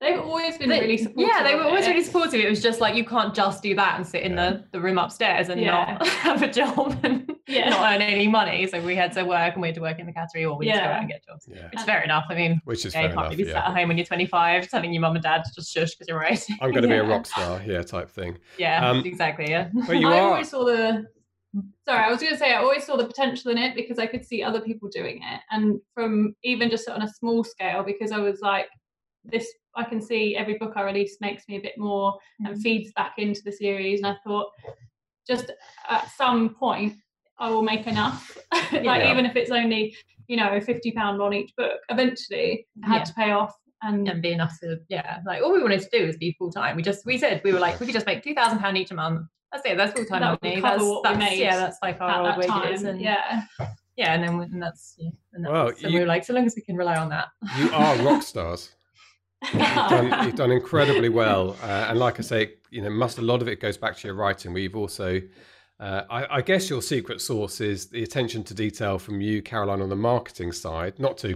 They've always been They- really supportive. Yeah, they were of always it. really supportive. It was just like, you can't just do that and sit in Yeah. the, the room upstairs and Yeah. not have a job and Yeah. not earn any money. So we had to work, and we had to work in the category, or we had to go Yeah. out and get jobs. Yeah. Which is fair enough. I mean, Which is yeah, you fair can't enough. really be sat Yeah. at home when you're twenty-five telling your mum and dad to just shush because you're writing. I'm going to be a Yeah. rock star, yeah, type thing. Yeah, Um, exactly. Yeah. But you I are. always saw the. Sorry, I was going to say I always saw the potential in it because I could see other people doing it, and from even just on a small scale, because I was like, this. I can see every book I release makes me a bit more and feeds back into the series, and I thought, just at some point, I will make enough. like Yeah. even if it's only, you know, fifty pound on each book, eventually it had Yeah. to pay off. And And be enough to, yeah, like all we wanted to do was be full time. We just, we said, we were like, we could just make two thousand pounds each a month. That's it, that's full time That would money. cover That's, what we that's made yeah, that's like our at old that wages. time, And yeah. yeah, and then we- and that's, yeah. And that Well, was, so you- we were like, so long as we can rely on that. You are rock stars. You've done, you've done incredibly well, uh, and like I say, you know, must a lot of it goes back to your writing. We've also, uh, I, I guess, your secret sauce is the attention to detail from you, Caroline, on the marketing side. Not to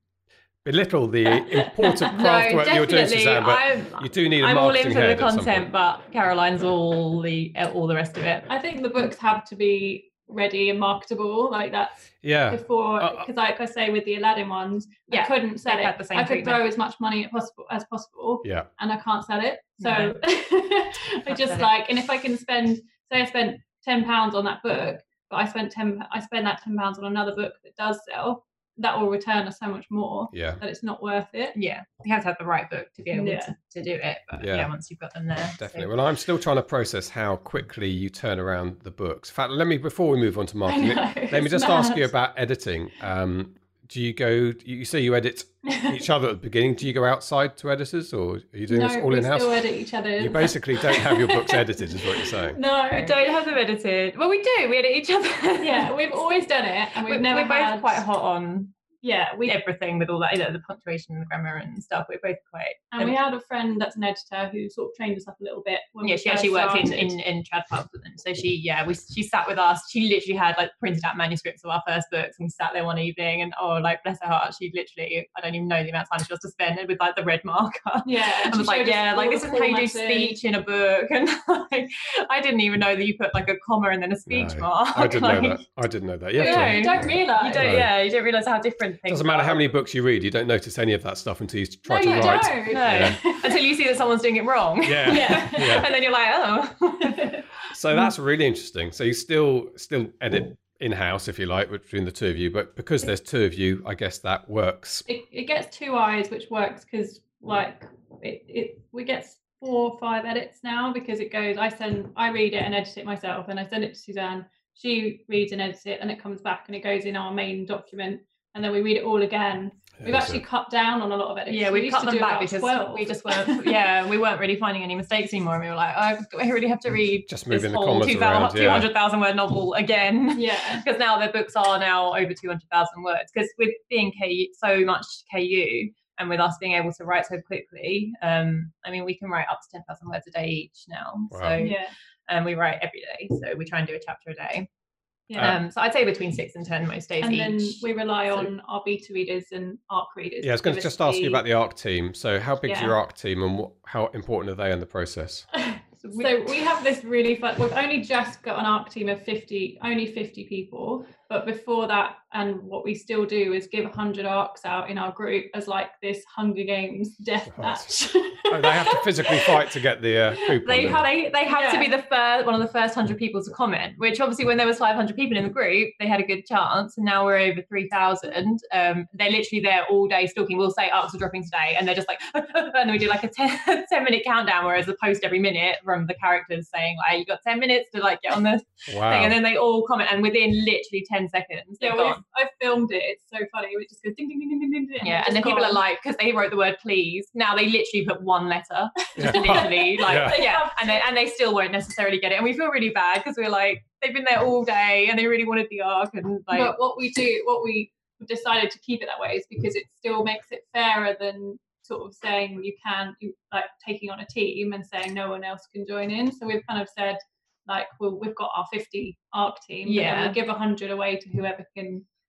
belittle the important craft work you're doing, Suzanne, but I'm, you do need a I'm all marketing in for the head at some content, point. but Caroline's all the all the rest of it. I think the books have to be ready and marketable, like that's Yeah, before, Uh, because like I say with the Aladdin ones, Yeah, I couldn't sell they've it. had the same I could treatment. throw as much money as possible as possible, yeah, and I can't sell it. So No. I Can't just sell it. like, and if I can spend, say I spent ten pounds on that book, but I spent ten, I spend that ten pounds on another book that does sell, that will return us so much more yeah. that it's not worth it. Yeah, you have to have the right book to be able Yeah. to, to do it. But Yeah. yeah. once you've got them there, Definitely. So, Well, I'm still trying to process how quickly you turn around the books. In fact, let me, before we move on to marketing, know, let me it's just ask you mad. about editing. Um, do you go, you say you edit each other at the beginning. Do you go outside to editors, or are you doing No, this all we in-house? still edit each other. You basically don't have your books edited, is what you're saying. No, we don't have them edited. Well, we do. We edit each other. Yeah, we've always done it, and we've we're, never we're both had. quite hot on Yeah, we everything with all that, you know, the punctuation and the grammar and stuff. We're both quite. and we had a friend that's an editor who sort of trained us up a little bit. When yeah, we she actually first worked in, started. in, in Trad Pubs with them. So she, yeah, we she sat with us. She literally had like printed out manuscripts of our first books, and we sat there one evening, and oh, like bless her heart, she literally, I don't even know the amount of time she was to spend with like the red marker. Yeah, I she was like, showed us yeah, all like the this is how you do formatting. speech in a book, and like, I didn't even know that you put like a comma and then a speech No, mark. I didn't know like, that. I didn't know that. You Yeah, have to- No. you don't realise. You don't, No. yeah, you don't realize how different things. Doesn't matter are. how many books you read, you don't notice any of that stuff until you try No, to you write. don't. No, Yeah. until you see that someone's doing it wrong. Yeah. Yeah. Yeah. And then you're like, oh. So that's really interesting. So you still still edit in-house, if you like, between the two of you, but because there's two of you, I guess that works. It, it gets two eyes, which works because like it, it we get four or five edits now because it goes. I send, I read it and edit it myself, and I send it to Suzanne. She reads and edits it, and it comes back and it goes in our main document, and then we read it all really We've Yeah, actually so- cut down on a lot of edits. Yeah, We we used cut to them do back about because twelve. we just weren't. Yeah, we weren't really finding any mistakes anymore. And we were like, oh, do I really have to read Just this moving the whole commas two around, yeah. hundred thousand word novel again? Yeah. Because now their books are now over two hundred thousand words. Because with being K so much K U, and with us being able to write so quickly, um, I mean, we can write up to ten thousand words a day each now. Wow. So, Yeah. and we write every day. So we try and do a chapter a day. Yeah. Um, so I'd say between six and ten most days and each. then we rely So- on our beta readers and ARC readers. Yeah, I was going to give us just ask you the- about the ARC team. So how big's Yeah. your ARC team, and what, how important are they in the process? So we have this really fun. We've only just got an ARC team of fifty, only fifty people. But before that, and what we still do is give one hundred ARCs out in our group as like this Hunger Games death Right. match. Oh, they have to physically fight to get the uh, coupon. They don't have, they, they have to Yeah. be the first one of the first hundred people to comment. Which obviously, when there was five hundred people in the group, they had a good chance. And now we're over three thousand. Um, they're literally there all day stalking. We'll say ARCs are dropping today, and they're just like, and then we do like a ten, ten minute countdown, whereas a post every minute from the characters saying like, you got ten minutes to like get on the Wow. thing, and then they all comment, and within literally ten seconds, they're Yeah, gone. we've, I filmed it. It's so funny. We just go ding ding ding ding ding ding. ding, Yeah, it's and then just people are gone. like, because they wrote the word please, now they literally put one letter, just Yeah. literally, like, Yeah. yeah, and they and they still won't necessarily get it, and we feel really bad because we're like, they've been there all day and they really wanted the ARC, and like, But what we do, what we decided to keep it that way is because it still makes it fairer than sort of saying you can, you, like taking on a team and saying no one else can join in. So we've kind of said like, well, we've got our fifty ARC team, but then Yeah. we'll give one hundred away to whoever can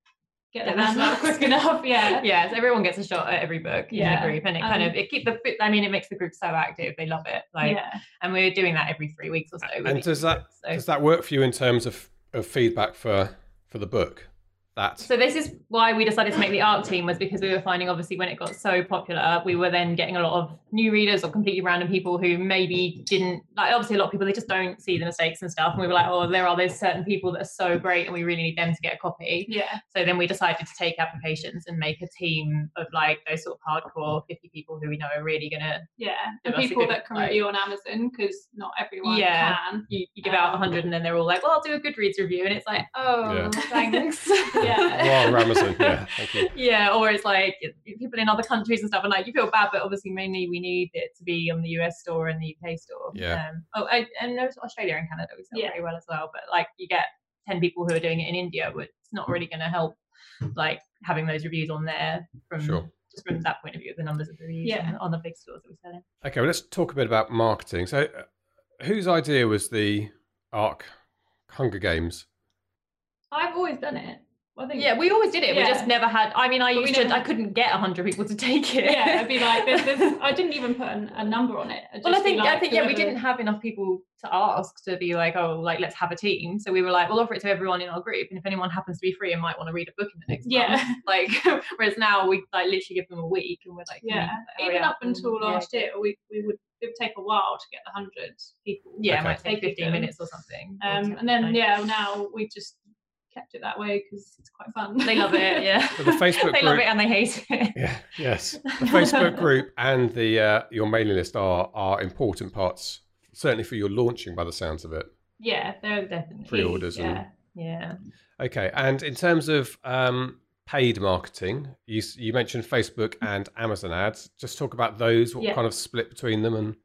get the hands out quick enough. Yeah. Yeah. So everyone gets a shot at every book in Yeah. the group, and it kind Um, of it keep the. I mean, it makes the group so active. They love it. Like, yeah. and we're doing that every three weeks or so. with And each does that book, so. does that work for you in terms of, of feedback for for the book? That So this is why we decided to make the ARC team, was because we were finding, obviously, when it got so popular, we were then getting a lot of new readers or completely random people who maybe didn't, like, obviously a lot of people, they just don't see the mistakes and stuff. And we were like, oh, there are those certain people that are so great and we really need them to get a copy. Yeah. So then we decided to take applications and make a team of like those sort of hardcore fifty people who we know are really going to, Yeah. Give And us a people good, that can like- review on Amazon, because not everyone Yeah. can. you, you give out a hundred and then they're all like, well, I'll do a Goodreads review. And it's like, oh, Yeah. thanks. Yeah. Well, Amazon, yeah, thank you. Yeah, or it's like people in other countries and stuff, and like you feel bad, but obviously mainly we need it to be on the U S store and the U K store. Yeah. Um, oh, I, and there's Australia and Canada we sell Yeah. very well as well. But like you get ten people who are doing it in India, but it's not really going to help. Like having those reviews on there from Sure. just from that point of view, the numbers of the reviews Yeah. on, on the big stores that we sell in. Okay, well, let's talk a bit about marketing. So, uh, whose idea was the ARC Hunger Games? I've always done it. I think. Yeah, we always did it. Yeah. We just never had. I mean, I But we used to. never- I couldn't get a hundred people to take it. Yeah, I'd be like, there's, there's, I didn't even put an, a number on it. I'd Well, I just be think I like, think yeah, we whoever- didn't have enough people to ask to be like, oh, like let's have a team. So we were like, we'll offer it to everyone in our group, and if anyone happens to be free and might want to read a book in the next Yeah. month, like whereas now we like literally give them a week, and we're like, Yeah, hmm, even hurry up until and- last year, we, we would it would take a while to get the hundred people. yeah, yeah, Okay. it might take Taking fifteen them. minutes or something. or Um, something and then like- yeah, now we just kept it that way because it's quite fun. they love it. Yeah, So the Facebook they love group- it and they hate it. Yeah, yes. The Facebook group and the uh, your mailing list are are important parts, certainly for your launching, by the sounds of it. Yeah, they're Definitely. Pre-orders and- Yeah, Yeah. Okay, and in terms of um, paid marketing, you s- you mentioned Facebook and Amazon ads. Just talk about those. What Yeah. kind of split between them and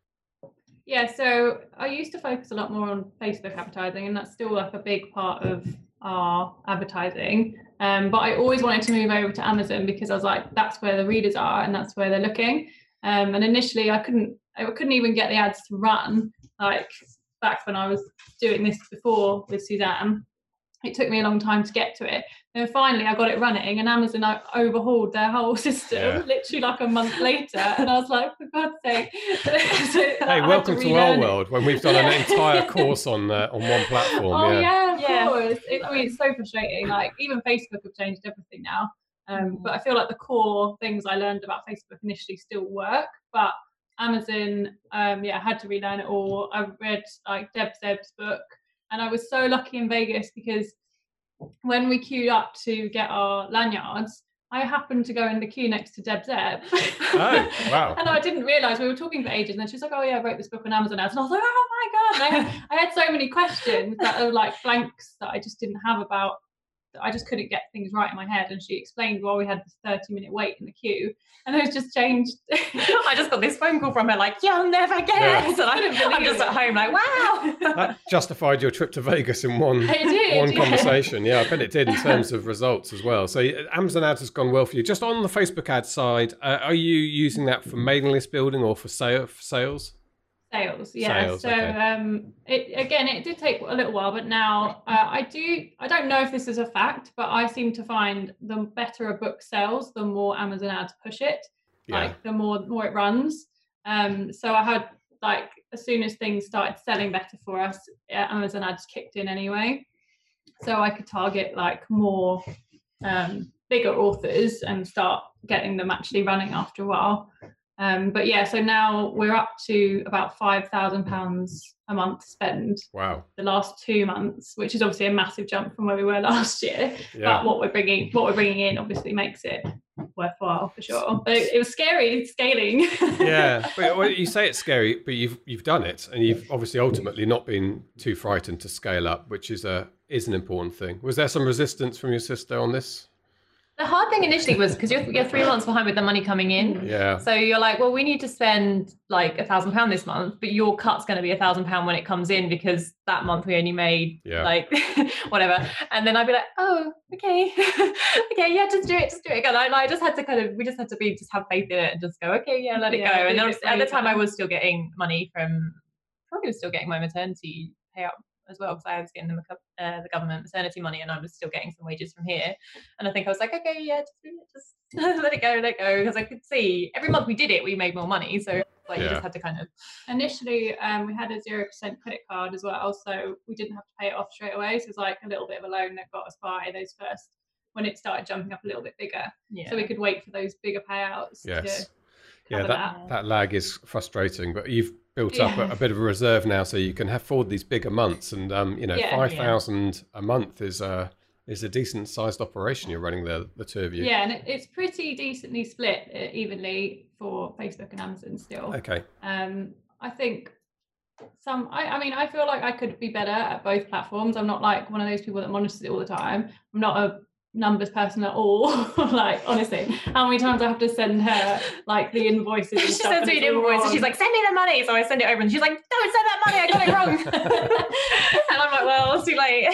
yeah. So I used to focus a lot more on Facebook advertising, and that's still like a big part of our advertising. Um, but I always wanted to move over to Amazon because I was like, that's where the readers are and that's where they're looking. Um, and initially, I couldn't, I couldn't even get the ads to run. Like back when I was doing this before with Suzanne, it took me a long time to get to it. And finally, I got it running, and Amazon I overhauled their whole system Yeah. literally like a month later. And I was like, for God's sake! So I hey, had welcome to, our relearn it. world when we've done an Yeah. entire course on uh, on one platform. Oh yeah. yeah, of Yeah. course. It, I mean, it's so frustrating. Like even Facebook have changed everything now. Um, but I feel like the core things I learned about Facebook initially still work. But Amazon, um, yeah, I had to relearn it all. I read like Deb Zeb's book, and I was so lucky in Vegas because when we queued up to get our lanyards, I happened to go in the queue next to Deb Zeb. Oh, wow. And I didn't realise we were talking for ages. And then she was like, oh yeah, I wrote this book on Amazon ads. And I was like, oh my God. And I, had, I had so many questions that are like blanks that I just didn't have about, I just couldn't get things right in my head. And she explained why we had this thirty minute wait in the queue. And it was just changed. I just got this phone call from her like, you'll never guess. Yeah. And I, I'm just at home like, wow. That justified your trip to Vegas in one It did, one yeah. conversation. Yeah, I bet it did in terms of results as well. So uh, Amazon ads has gone well for you. Just on the Facebook ad side, uh, are you using that for mailing list building or for sale for sales? Sales, yeah. Sales, so okay. um, it again, it did take a little while, but now uh, I do. I don't know if this is a fact, but I seem to find the better a book sells, the more Amazon ads push it. Yeah. Like the more more it runs. Um, so I had like as soon as things started selling better for us, uh, Amazon ads kicked in anyway. So I could target like more um, bigger authors and start getting them actually running after a while. Um, but yeah, so now we're up to about five thousand pounds a month spend Wow. the last two months, which is obviously a massive jump from where we were last year. Yeah. But what we're bringing, what we're bringing in, obviously makes it worthwhile for sure. But it, it was scary scaling. Yeah, but well, you say it's scary, but you've you've done it, and you've obviously ultimately not been too frightened to scale up, which is a is an important thing. Was there some resistance from your sister on this? The hard thing initially was because you're, you're three months behind with the money coming in. Yeah. So you're like, well, we need to spend like a thousand pound this month, but your cut's going to be a thousand pound when it comes in because that month we only made Yeah. like whatever. And then I'd be like, oh, okay, okay, yeah, just do it, just do it. And I, I just had to kind of, we just had to be, just have faith in it and just go, okay, yeah, let it Yeah, go. And leave then it obviously at the time I braver. was still getting money from, probably was still getting my maternity payout as well, because I was getting the, uh, the government maternity money and I was still getting some wages from here. And I think I was like, okay, yeah, just, just let it go, let it go, because I could see every month we did it, we made more money. So like Yeah. you just had to kind of. Initially, um, we had a zero percent credit card as well, so we didn't have to pay it off straight away. So it was like a little bit of a loan that got us by those first, when it started jumping up a little bit bigger. Yeah. So we could wait for those bigger payouts. Yes. To Yeah, cover that, that. that lag is frustrating, but you've built up Yeah. a, a bit of a reserve now, so you can afford these bigger months. And um, you know, Yeah, five thousand a month is uh, is a decent sized operation you're running the the two of you. Yeah, and it, it's pretty decently split uh, evenly for Facebook and Amazon still. Okay. Um, I think some. I, I mean, I feel like I could be better at both platforms. I'm not like one of those people that monitors it all the time. I'm not a numbers person at all. Like honestly, how many times I have to send her like the invoices and She stuff, sends and me it's an all invoice and wrong. she's like, send me the money. So I send it over and she's like, don't send that money, I got it wrong. And I'm like, well, it's too late.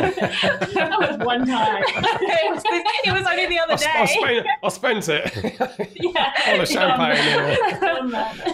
That was one time. it, was, it was only the other I, day. I, spent, I spent it Yeah. on a champagne. Done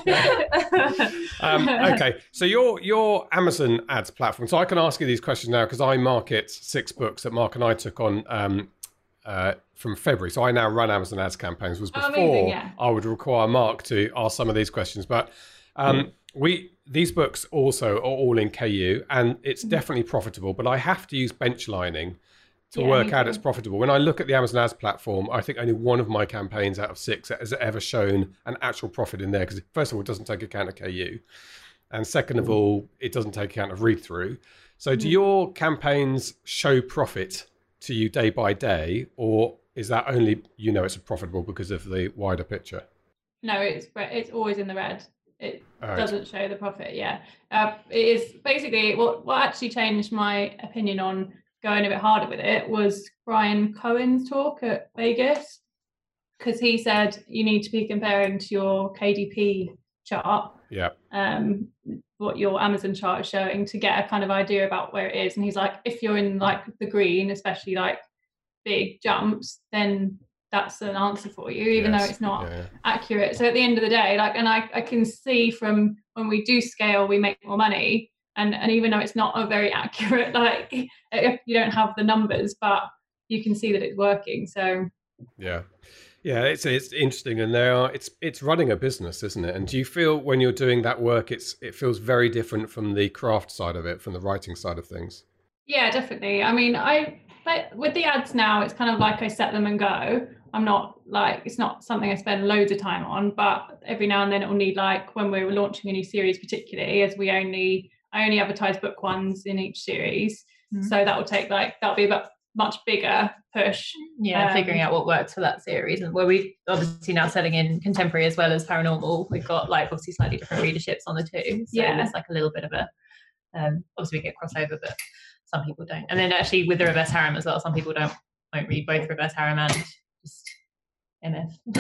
that. um, okay, so your your Amazon ads platform. So I can ask you these questions now because I market six books that Mark and I took on um, uh, from February. So I now run Amazon ads campaigns. Was Oh, before amazing, yeah. I would require Mark to ask some of these questions, but um, we these books also are all in K U, and it's definitely profitable. But I have to use benchlining to Yeah, work me out too. it's profitable. When I look at the Amazon ads platform, I think only one of my campaigns out of six has ever shown an actual profit in there. Because first of all, it doesn't take account of K U. And second of all, it doesn't take account of read through. So do your campaigns show profit to you day by day, or is that only, you know, it's profitable because of the wider picture? No, it's it's always in the red. It All right. doesn't show the profit. Yeah, uh, it is basically what what actually changed my opinion on going a bit harder with it was Brian Cohen's talk at Vegas, because he said you need to be comparing to your K D P chart, Yeah. um, what your Amazon chart is showing, to get a kind of idea about where it is. And he's like, if you're in like the green, especially like big jumps, then that's an answer for you, even Yes. though it's not Yeah, yeah. accurate. So at the end of the day, like, and I, I can see from when we do scale, we make more money. And, and even though it's not a very accurate, like if you don't have the numbers, but you can see that it's working. So Yeah. Yeah, it's it's interesting, and there are it's it's running a business, isn't it? And do you feel when you're doing that work, it's it feels very different from the craft side of it, from the writing side of things? yeah, definitely. I mean, I but with the ads now, it's kind of like I set them and go. I'm not like, it's not something I spend loads of time on, but every now and then it will need, like when we're launching a new series, particularly as we only I only advertise book ones in each series, Mhm. so that will take like that'll be a much bigger push. Yeah, Um, figuring out what works for that series, and where we obviously now selling in contemporary as well as paranormal, we've got like obviously slightly different readerships on the two. So Yeah. there's like a little bit of a um obviously we get crossover, but some people don't. And then actually with the reverse harem as well, some people don't won't read both reverse harem and just M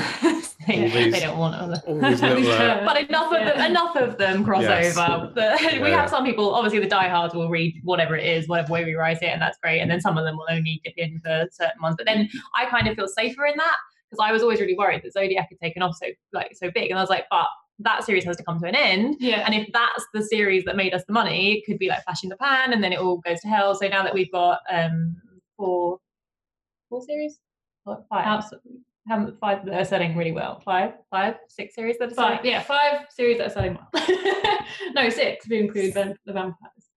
F. they, All these- they don't want other. All these little, uh, But enough of them, Yeah. enough of them cross Yes. over. But we Yeah. have some people, obviously the diehards will read whatever it is, whatever way we write it, and that's great. And then some of them will only dip in for certain ones. But then I kind of feel safer in that, because I was always really worried that Zodiac had taken off so like so big, and I was like, but that series has to come to an end. Yeah. And if that's the series that made us the money, it could be like Flash in the Pan, and then it all goes to hell. So now that we've got um four four series, what, five, House- haven't five that are selling really well. Five, five, six series that are selling. Five, yeah, five series that are selling well. No, six if you include the, the vampires.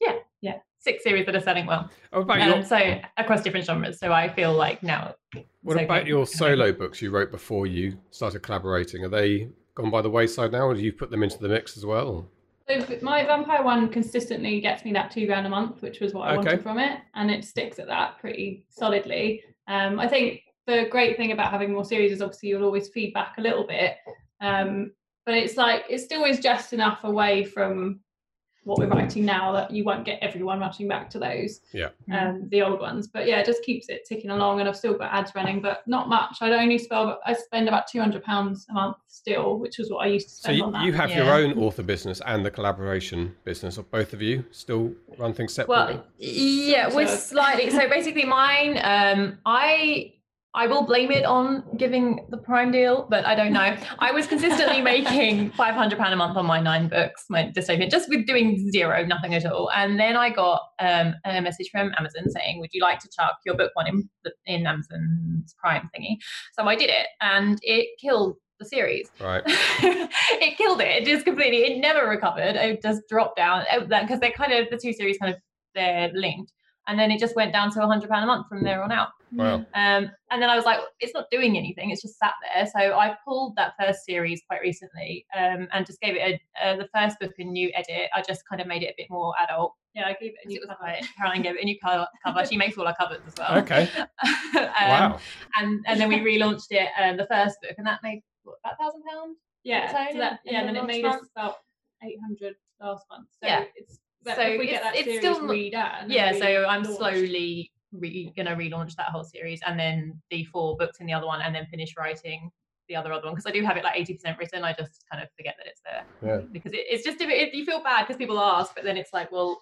Six series that are selling well. what about Um, your, so across different genres. So I feel like now. what it's about okay. your solo books you wrote before you started collaborating? Are they gone by the wayside now, or do you put them into the mix as well? So my vampire one consistently gets me that two grand a month, which was what I Okay. wanted from it, and it sticks at that pretty solidly. Um, I think the great thing about having more series is obviously you'll always feed back a little bit, um, but it's like it still is just enough away from what we're writing now that you won't get everyone rushing back to those, Yeah. um, the old ones. But yeah, it just keeps it ticking along, and I've still got ads running, but not much. I only spell, I spend about two hundred pounds a month still, which was what I used to So spend you, on that. you have your Yeah. own author business and the collaboration business, or both of you still run things separately? Well, yeah, So- we're slightly. So basically, mine. Um, I I will blame it on giving the Prime deal, but I don't know. I was consistently making five hundred pounds a month on my nine books, my dystopian, just with doing zero, nothing at all. And then I got um, a message from Amazon saying, would you like to chuck your book one in, in Amazon's Prime thingy? So I did it, and it killed the series. Right. It killed it. It just completely, it never recovered. It just dropped down because they're kind of, the two series kind of, they're linked. And then it just went down to one hundred pounds a month from there on out. Wow. Um, and then I was like, it's not doing anything. It's just sat there. So I pulled that first series quite recently um, and just gave it a, uh, the first book a new edit. I just kind of made it a bit more adult. Yeah, I gave it a new it was cover. Like, Caroline gave it a new cover. cover. She makes all our covers as well. Okay. um, Wow. And, and then we relaunched it, um, the first book, and that made, what, about one thousand pounds? Yeah, So, so that, yeah, and then it made month. us about eight hundred last month. So Yeah. it's, but So if we get it's- that it's series still not- redone. Yeah, and so I'm relaunched- slowly re- going to relaunch that whole series, and then the four books in the other one, and then finish writing the other other one, because I do have it like eighty percent written. I just kind of forget that it's there. Yeah. Because it, it's just, it, you feel bad because people ask, but then it's like, well,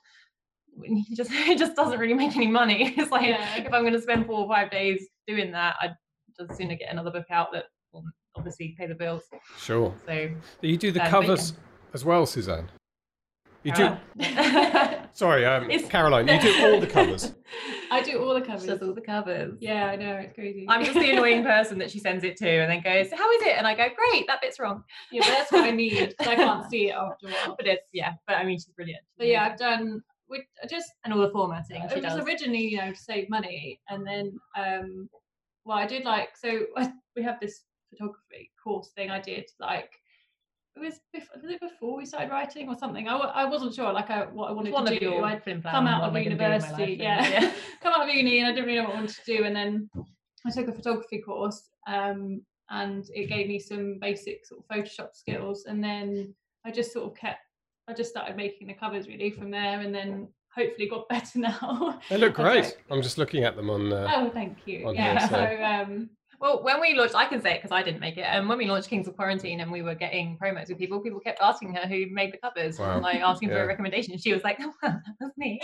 it just, it just doesn't really make any money. It's like, Yeah. if I'm going to spend four or five days doing that, I'd just sooner get another book out that will obviously pay the bills. Sure. So You do the Um, but covers as well, Suzanne? You do. uh, Sorry, um, It's- Caroline, you do all the covers. I do all the she covers. does all the covers. Yeah, I know, it's crazy. I'm just the annoying person that she sends it to and then goes, how is it? And I go, great, that bit's wrong. Yeah, but that's what I need. 'Cause I can't see it after a while. But it's, yeah, but I mean, she's brilliant. But yeah, I've done. We I just And all the formatting she it was does. originally, you know, to save money, and then um, well, I did like so. I, we have this photography course thing. I did like it was before, was it before we started writing or something? I, w- I wasn't sure like I, what I wanted One to of do. your I'd film plan, come out what of am I gonna do with my university, life, yeah, yeah. come out of uni, and I didn't really know what I wanted to do, and then I took a photography course, um, and it gave me some basic sort of Photoshop skills, and then I just sort of kept. I just started making the covers really from there, and then hopefully got better now. They look Okay. great. I'm just looking at them on. Uh, Oh, thank you. on Yeah. here, so- So, um, Well, when we launched, I can say it because I didn't make it. And when we launched Kings of Quarantine and we were getting promos with people, people kept asking her who made the covers, Wow. and like asking for Yeah. a recommendation. She was like, "Oh, well, that was me."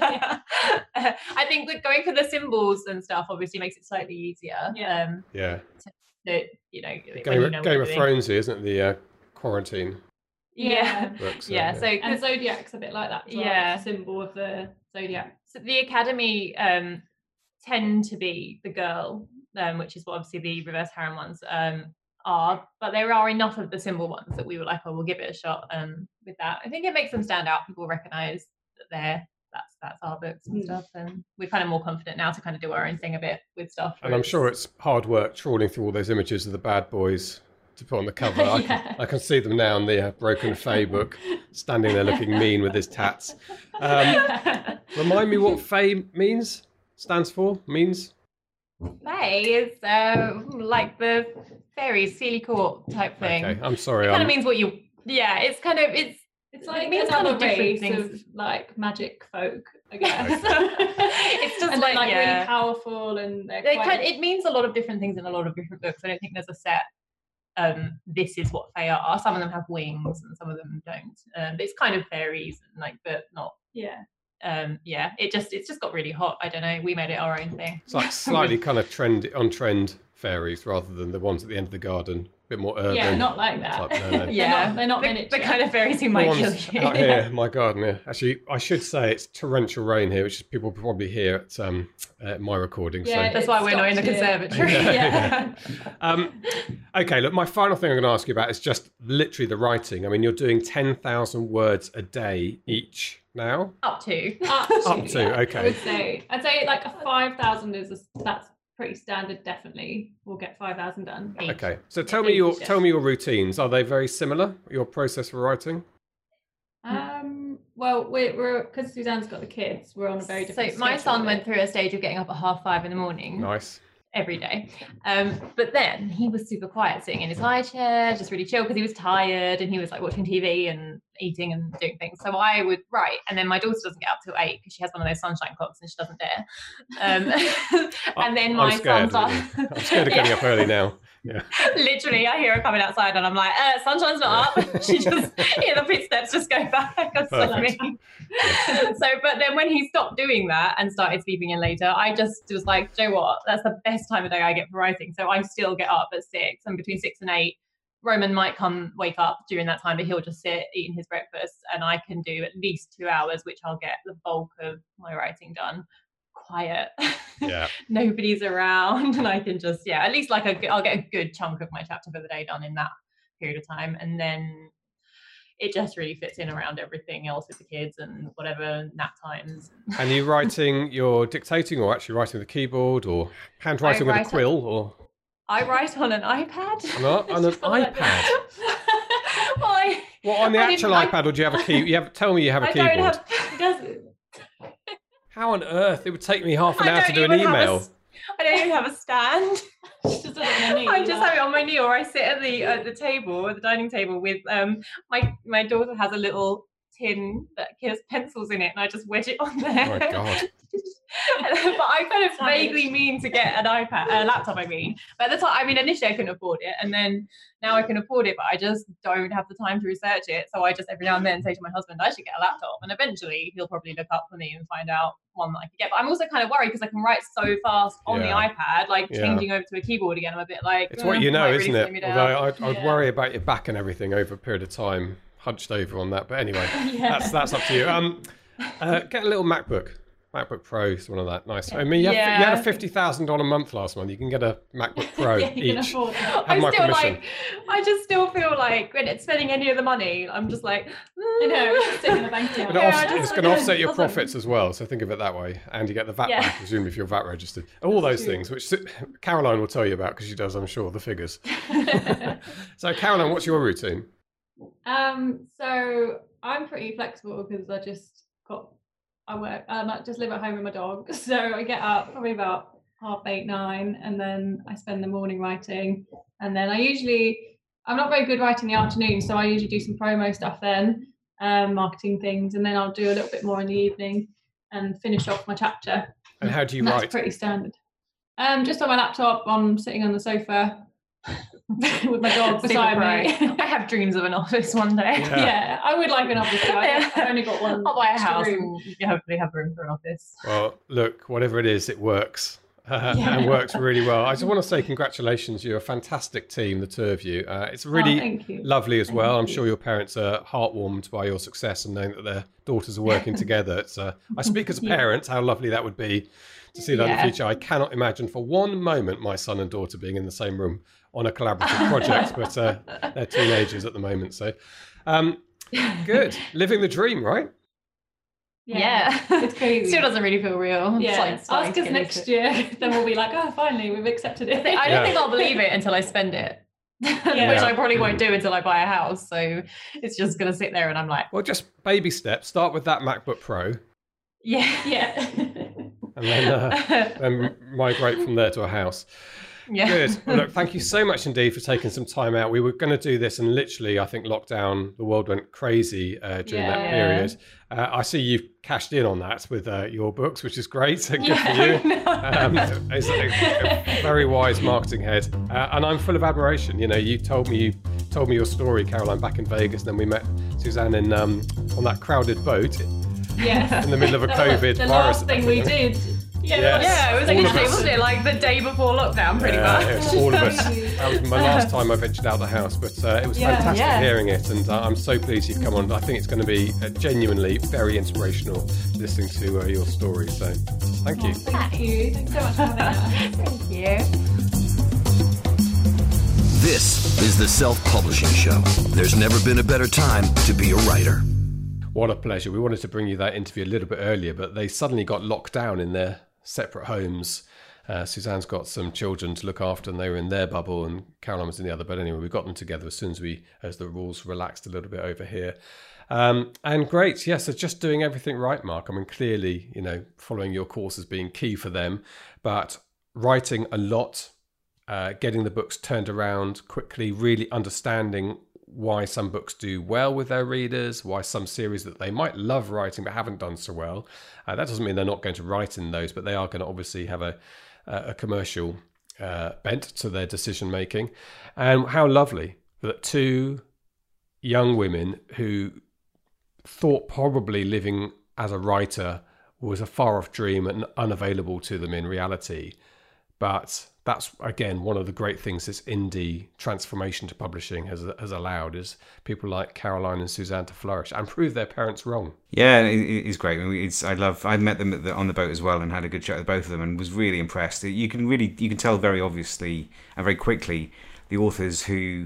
I think with going for the symbols and stuff obviously makes it slightly easier. Yeah. Um, yeah. that you know, when Game, you of- know what Game you're of doing. Thrones, isn't it? The uh, quarantine Yeah. books. uh, Yeah. So and 'cause- Zodiac's a bit like that. As well. Yeah. It's a symbol of the Zodiac. so the academy um tend to be the girl, um, which is what obviously the reverse harem ones um are, but there are enough of the symbol ones that we were like, oh, we'll give it a shot. Um, with that, I think it makes them stand out. People recognise that they're that's that's our books and Mm. stuff, and we're kind of more confident now to kind of do our own thing a bit with stuff. And I'm sure it's hard work trawling through all those images of the bad boys to put on the cover. I, Yeah. can, I can see them now in the uh, Broken Fae book, standing there looking mean with his tats. Um, remind me what Fae means, stands for, means? Fae is uh, like the fairies, Sealy Court type thing. Okay, I'm sorry. It kind I'm, of means what you. Yeah, it's kind of it's. It's It like means another kind of different race things. of like magic folk, I guess. It's just and like, they're, like yeah. really powerful, and they're They quite, kind, it means a lot of different things in a lot of different books. I don't think there's a set. Um, this is what Fae are. Some of them have wings, and some of them don't. Um, but it's kind of fairies, and like, but not. yeah. Um, yeah, it just it's just got really hot. I don't know. We made it our own thing. it's like slightly kind of trend on trend fairies rather than the ones at the end of the garden, a bit more urban. Yeah, not like that. type, no, no. They're Yeah, not, they're not the, miniature. the kind of fairies who The might ones kill you. out here, my garden here. Actually, I should say it's torrential rain here, which is people probably hear at um, uh, my recording. Yeah, so. That's why we're not in the Stopped here. conservatory. Yeah. Um, okay, look, my final thing I'm going to ask you about is just literally the writing. I mean, you're doing ten thousand words a day each now. Up to. Up to, Up to, yeah, okay. I would say, I'd say like a five thousand is a, that's pretty standard. Definitely, we'll get five thousand done. Each. Okay, so tell me your tell me your routines. Are they very similar? Your process for writing? Um, well, we're we're because Suzanne's got the kids. We're on a very So different. my schedule son with went it. through a stage of getting up at half five in the morning Nice. every day. Um, but then he was super quiet, sitting in his high chair, just really chill because he was tired and he was like watching T V and eating and doing things. So I would write, and then my daughter doesn't get up till eight because she has one of those sunshine clocks and she doesn't dare. Um, and then my I'm scared. son really. I'm scared of getting Yeah. up early now. Yeah. Literally, I hear her coming outside and I'm like, uh, sunshine's not up. She just, hear the footsteps just go back. I'm sorry. So, but then when he stopped doing that and started sleeping in later, I just was like, do you know what? That's the best time of day I get for writing. So I still get up at six, and between six and eight, Roman might come wake up during that time, but he'll just sit eating his breakfast, and I can do at least two hours, which I'll get the bulk of my writing done. Quiet. Yeah. Nobody's around, and I can just, yeah, at least like a, I'll get a good chunk of my chapter for the day done in that period of time, and then it just really fits in around everything else with the kids and whatever nap times. And you writing, you're dictating, or actually writing with a keyboard, or handwriting with a quill, or? I write on an iPad. On, on an iPad. Well, I, What, on the I actual I, iPad, or do you have a key? You have. Tell me you have a I keyboard. don't have. Does, How on earth? It would take me half an I hour to don't do an even have a email. s- I don't even have a stand. Just does it on her knee, I just like- have it on my knee, or I sit at the at the table, at the dining table, with um my my daughter has a little tin that has pencils in it, and I just wedge it on there. Oh my God. But I kind of Savage. vaguely mean to get an iPad, a laptop. I mean, but at the time, I mean, initially I couldn't afford it, and then now I can afford it, but I just don't have the time to research it. So I just every now and then say to my husband, I should get a laptop, and eventually he'll probably look up for me and find out one that I could get. But I'm also kind of worried because I can write so fast on Yeah. the iPad, like Yeah. changing over to a keyboard again. I'm a bit like, It's "Uh, what you know, might isn't really slow me it? down." Although I'd, I'd Yeah. worry about your back and everything over a period of time, hunched over on that. But anyway, Yeah. that's that's up to you. Um, uh, get a little MacBook. MacBook Pro is one of that. Nice. I mean, you, have, you had a Yeah. fifty thousand dollars a month last month. You can get a MacBook Pro yeah, you can each. afford it. Have I'm my still permission. like, I just still feel like when it's spending any of the money, I'm just like, I know, it's just sitting in the bank account. But it Yeah, offs- I just- it's going to it offset your doesn't- profits as well. So think of it that way. And you get the V A T Yeah. back, presumably if you're V A T registered. All those true. things, which Caroline will tell you about because she does, I'm sure, the figures. So, Caroline, what's your routine? Um, so I'm pretty flexible because I just got I work um, I just live at home with my dog. So I get up probably about half eight, nine, and then I spend the morning writing. And then I usually I'm not very good writing in the afternoon, so I usually do some promo stuff then, um, marketing things, and then I'll do a little bit more in the evening and finish off my chapter. And how do you And that's write? pretty standard. Um, just on my laptop, I'm sitting on the sofa with my dog Super beside me. pro. I have dreams of an office one day. Yeah. Yeah, I would like an office. Too. I- Yeah. I've only got one. I'll buy a extra house room. and you hopefully have room for an office. Well, look, whatever it is, it works. Uh, Yeah. And works really well. I just want to say congratulations. You're a fantastic team, the two of you. Uh, it's really Oh, thank you. lovely as well. I'm you. sure your parents are heartwarmed by your success and knowing that their daughters are working together. It's, uh, I speak as a Yeah. parent, how lovely that would be to see that in Yeah. the future. I cannot imagine for one moment my son and daughter being in the same room on a collaborative project, but uh, they're teenagers at the moment. So um, good. Living the dream, right? Yeah. it's crazy. Still doesn't really feel real. It's Yeah, like starting ask to us get next into it. year, then we'll be like, oh, finally, we've accepted it. I don't Yeah. think I'll believe it until I spend it. Which I probably won't do until I buy a house. So it's just going to sit there and I'm like, Well, just baby steps. Start with that MacBook Pro yeah. Yeah. and then, uh, then migrate from there to a house. Yeah. Good. Well, look, thank you so much indeed for taking some time out. We were going to do this, and literally, I think lockdown, the world went crazy uh, during that Yeah. period. Uh, I see you've cashed in on that with uh, your books, which is great. Good Yeah, for you. I know. Um, it's a, a very wise marketing head, uh, and I'm full of admiration. You know, you told me you told me your story, Caroline, back in Vegas, and then we met Suzanne in um, on that crowded boat Yes. in the middle of a That was COVID the virus. last thing we did. Yeah, Yes. Yeah, it was All of literally, us. wasn't it? Like the day before lockdown, pretty Yeah, much. it was all of us. That was my last time I ventured out of the house, but uh, it was Yeah, fantastic yeah. hearing it, and uh, I'm so pleased you've come on. I think it's going to be uh, genuinely very inspirational listening to uh, your story. So, thank you. Thank you. Thanks so much for having us. Thank you. This is the Self Publishing Show. There's never been a better time to be a writer. What a pleasure. We wanted to bring you that interview a little bit earlier, but they suddenly got locked down in their separate homes. Uh, Suzanne's got some children to look after, and they were in their bubble, and Caroline was in the other. But anyway, we got them together as soon as we, as the rules relaxed a little bit over here. Um, and great, yes, so just doing everything right, Mark. I mean, clearly, you know, following your course has been key for them, but writing a lot, uh, getting the books turned around quickly, really understanding why some books do well with their readers, why some series that they might love writing but haven't done so well. Uh, that doesn't mean they're not going to write in those, but they are going to obviously have a, a commercial uh, bent to their decision making. And how lovely that two young women who thought probably living as a writer was a far off dream and unavailable to them in reality. But that's, again, one of the great things this indie transformation to publishing has has allowed, is people like Caroline and Suzanne to flourish and prove their parents wrong. Yeah, it, it's great. I mean, it's, I love. I met them at the, on the boat as well, and had a good chat with both of them, and was really impressed. You can really, you can tell very obviously and very quickly the authors who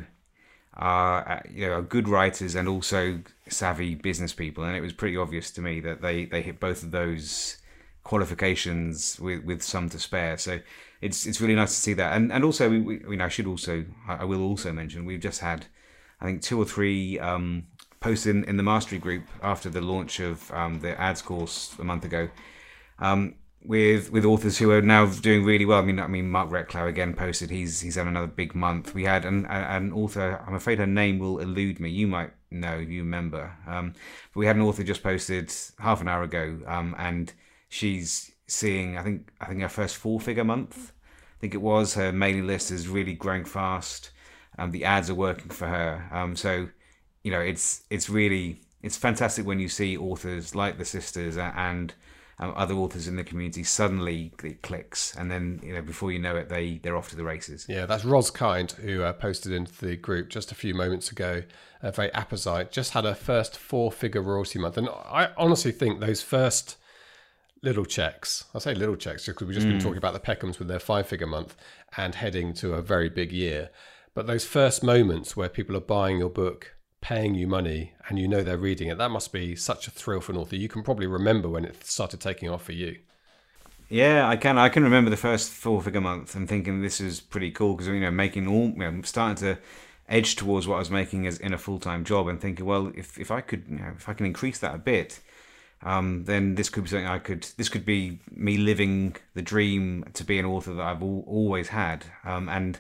are, you know, are good writers and also savvy business people, and it was pretty obvious to me that they they hit both of those qualifications with with some to spare. So it's it's really nice to see that. And and also, we, we, I mean, I should also, I will also mention, we've just had, I think, two or three um, posts in, in the Mastery group after the launch of um, the ads course a month ago, um, with with authors who are now doing really well. I mean, I mean, Mark Recklow again posted he's he's had another big month. We had an an author, I'm afraid her name will elude me. You might know, if you remember. Um, but we had an author just posted half an hour ago, um, and she's seeing, I think, I think her first four-figure month. I think it was. Her mailing list is really growing fast. Um, the ads are working for her. Um, so, you know, it's it's really it's fantastic when you see authors like the sisters and um, other authors in the community suddenly it clicks, and then, you know, before you know it, they they're off to the races. Yeah, that's Ros Kind, who uh, posted into the group just a few moments ago. Uh, very apposite. Just had her first four-figure royalty month, and I honestly think those first little checks, I say little checks because we've just mm. been talking about the Peckhams with their five-figure month and heading to a very big year. But those first moments where people are buying your book, paying you money, and you know they're reading it, that must be such a thrill for an author. You can probably remember when it started taking off for you. Yeah, I can. I can remember the first four-figure month and thinking this is pretty cool because, you know, making all, you know, starting to edge towards what I was making as in a full-time job, and thinking, well, if if I could, you know, if I can increase that a bit, Um, then this could be something I could. This could be me living the dream to be an author that I've al- always had. Um, and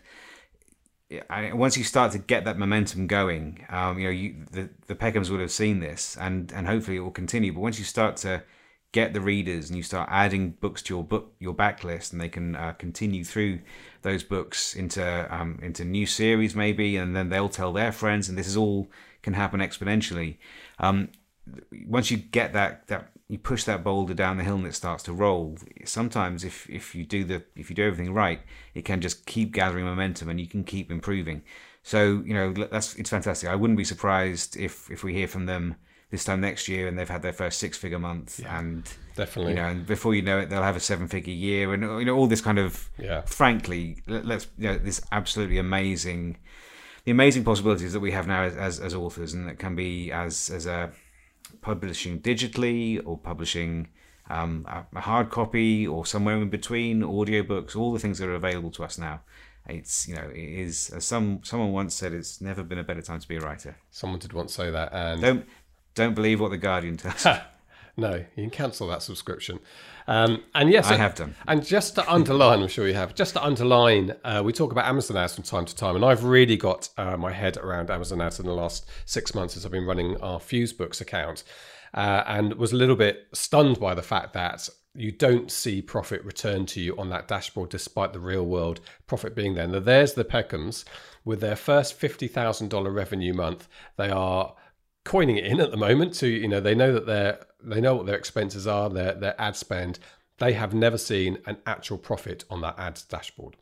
I, once you start to get that momentum going, um, you know, you, the the Peckhams would have seen this, and and hopefully it will continue. But once you start to get the readers and you start adding books to your book your backlist, and they can uh, continue through those books into um, into new series maybe, and then they'll tell their friends, and this is all can happen exponentially. Um, Once you get that, that you push that boulder down the hill and it starts to roll. Sometimes, if if you do the if you do everything right, it can just keep gathering momentum and you can keep improving. So, you know, that's it's fantastic. I wouldn't be surprised if if we hear from them this time next year and they've had their first six figure month, yeah, and definitely, you know, and before you know it, they'll have a seven figure year, and, you know, all this kind of, yeah. Frankly, let's, you know, this absolutely amazing, the amazing possibilities that we have now as as, as authors, and that can be as as a publishing digitally or publishing um, a hard copy or somewhere in between, audiobooks, all the things that are available to us now. It's, you know, it is, as some someone once said, it's never been a better time to be a writer. Someone did once say that, and don't don't believe what the Guardian tells you. No, you can cancel that subscription. Um, and yes, I have done. And just to underline, I'm sure you have, just to underline, uh, we talk about Amazon ads from time to time, and I've really got uh, my head around Amazon ads in the last six months as I've been running our Fuse Books account, uh, and was a little bit stunned by the fact that you don't see profit return to you on that dashboard, despite the real world profit being there. Now, there's the Peckhams with their first fifty thousand dollars revenue month. They are coining it in at the moment to, you know, they know that they're, they know what their expenses are, their their ad spend. They have never seen an actual profit on that ads dashboard.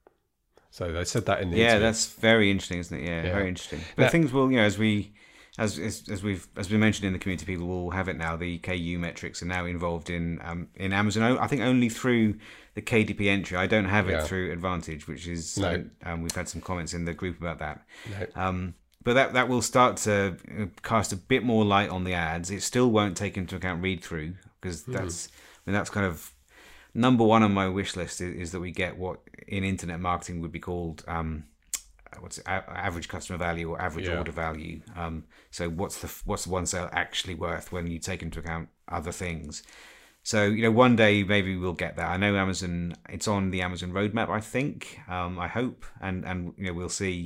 So they said that in the yeah, interview. That's very interesting, isn't it? Yeah, yeah. Very interesting. But now, things will, you know, as we as, as as we've as we mentioned in the community, people will have it now. The K U metrics are now involved in um, in Amazon. I think only through the K D P entry. I don't have it yeah. through Advantage, which is no. um, we've had some comments in the group about that. No. Um, But that, that will start to cast a bit more light on the ads. It still won't take into account read through, because that's mm. I mean that's kind of number one on my wish list is, is that we get what in internet marketing would be called um, what's it, a- average customer value or average yeah. order value. Um, so what's the what's one sale actually worth when you take into account other things? So, you know, one day maybe we'll get that. I know Amazon, it's on the Amazon roadmap, I think. Um, I hope, and and you know we'll see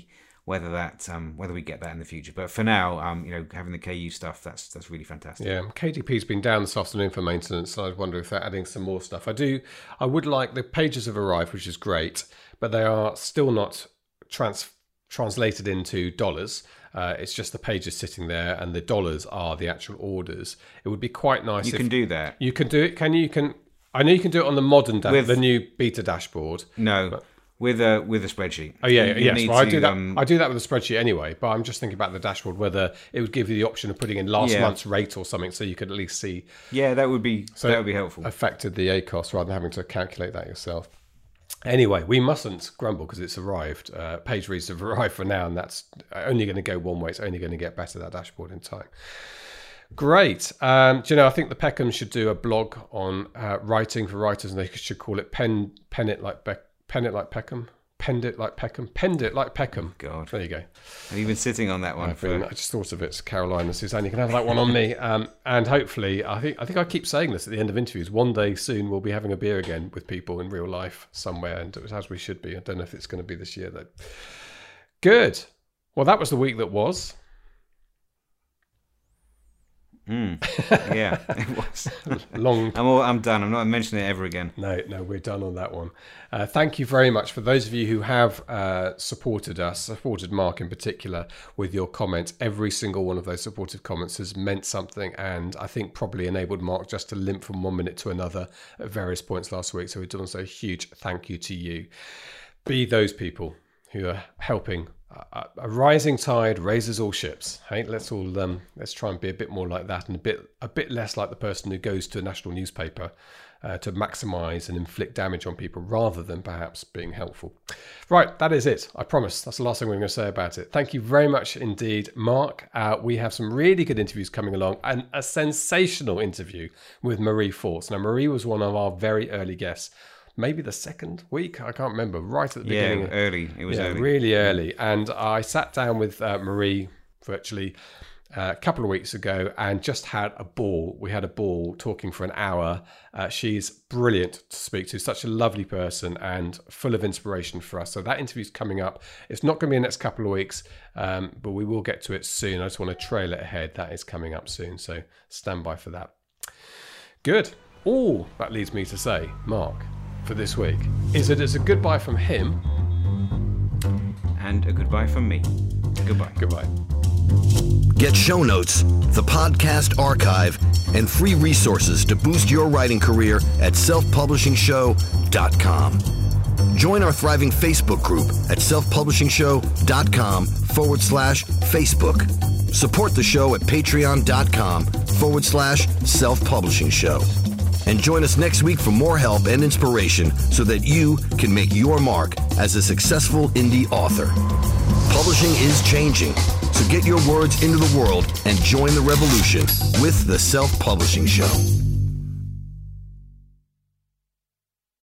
whether that um, whether we get that in the future. But for now, um, you know, having the K U stuff, that's that's really fantastic. Yeah, K D P's been down this afternoon for maintenance, so I wonder if they're adding some more stuff. I do, I would like, the pages have arrived, which is great, but they are still not trans translated into dollars. Uh, it's just the pages sitting there, and the dollars are the actual orders. It would be quite nice. You if can do that. You can do it. Can you? You can. I know you can do it on the modern, da- With- the new beta dashboard. No. But- With a with a spreadsheet. Oh yeah, You- you yes. need Well, I to, do that. um, I do that with a spreadsheet anyway. But I'm just thinking about the dashboard, whether it would give you the option of putting in last Yeah. month's rate or something, so you could at least see Yeah, that would be So that would be helpful. affected the A C O S rather than having to calculate that yourself. Anyway, we mustn't grumble because it's arrived. Uh, page reads have arrived for now, and that's only going to go one way. It's only going to get better, that dashboard, in time. Great. Um, do you know, I think the Peckhams should do a blog on uh, writing for writers, and they should call it Pen Pen It Like Beck, Pen It Like Peckham, Penned It Like Peckham, Penned It Like Peckham. God. There you go. Have you been sitting on that one? I've For, been, I just thought of it, Caroline and Suzanne. You can have that one on me. Um, and hopefully, I think I think I keep saying this at the end of interviews. One day soon, we'll be having a beer again with people in real life somewhere, and it was as we should be. I don't know if it's going to be this year though. Good. Well, that was the week that was. Mm. Yeah, it was. Long. I'm all, I'm done. I'm not mentioning it ever again. No, no, we're done on that one. Uh, thank you very much for those of you who have uh, supported us, supported Mark in particular, with your comments. Every single one of those supportive comments has meant something, and I think probably enabled Mark just to limp from one minute to another at various points last week. So we've done so a huge thank you to you. Be those people who are helping. A, a rising tide raises all ships. Hey, let's all um, let's try and be a bit more like that, and a bit a bit less like the person who goes to a national newspaper uh, to maximise and inflict damage on people, rather than perhaps being helpful. Right, that is it. I promise. That's the last thing we're going to say about it. Thank you very much indeed, Mark. Uh, we have some really good interviews coming along, and a sensational interview with Marie Forts. Now, Marie was one of our very early guests. Maybe the second week, I can't remember, right at the Yeah, beginning. early. It was yeah, early. really early. And I sat down with uh, Marie virtually uh, a couple of weeks ago and just had a ball. We had a ball talking for an hour. Uh, she's brilliant to speak to, such a lovely person and full of inspiration for us. So that interview's coming up. It's not going to be in the next couple of weeks, um, but we will get to it soon. I just want to trail it ahead. That is coming up soon. So stand by for that. Good. All that leads me to say, Mark, for this week is that it's a goodbye from him And a goodbye from me. Goodbye. Goodbye. Get show notes, the podcast archive, and free resources to boost your writing career at self publishing show dot com. Join our thriving Facebook group at self publishing show dot com forward slash Facebook. Support the show at patreon dot com forward slash self-publishing show. And join us next week for more help and inspiration so that you can make your mark as a successful indie author. Publishing is changing, so get your words into the world and join the revolution with the Self-Publishing Show.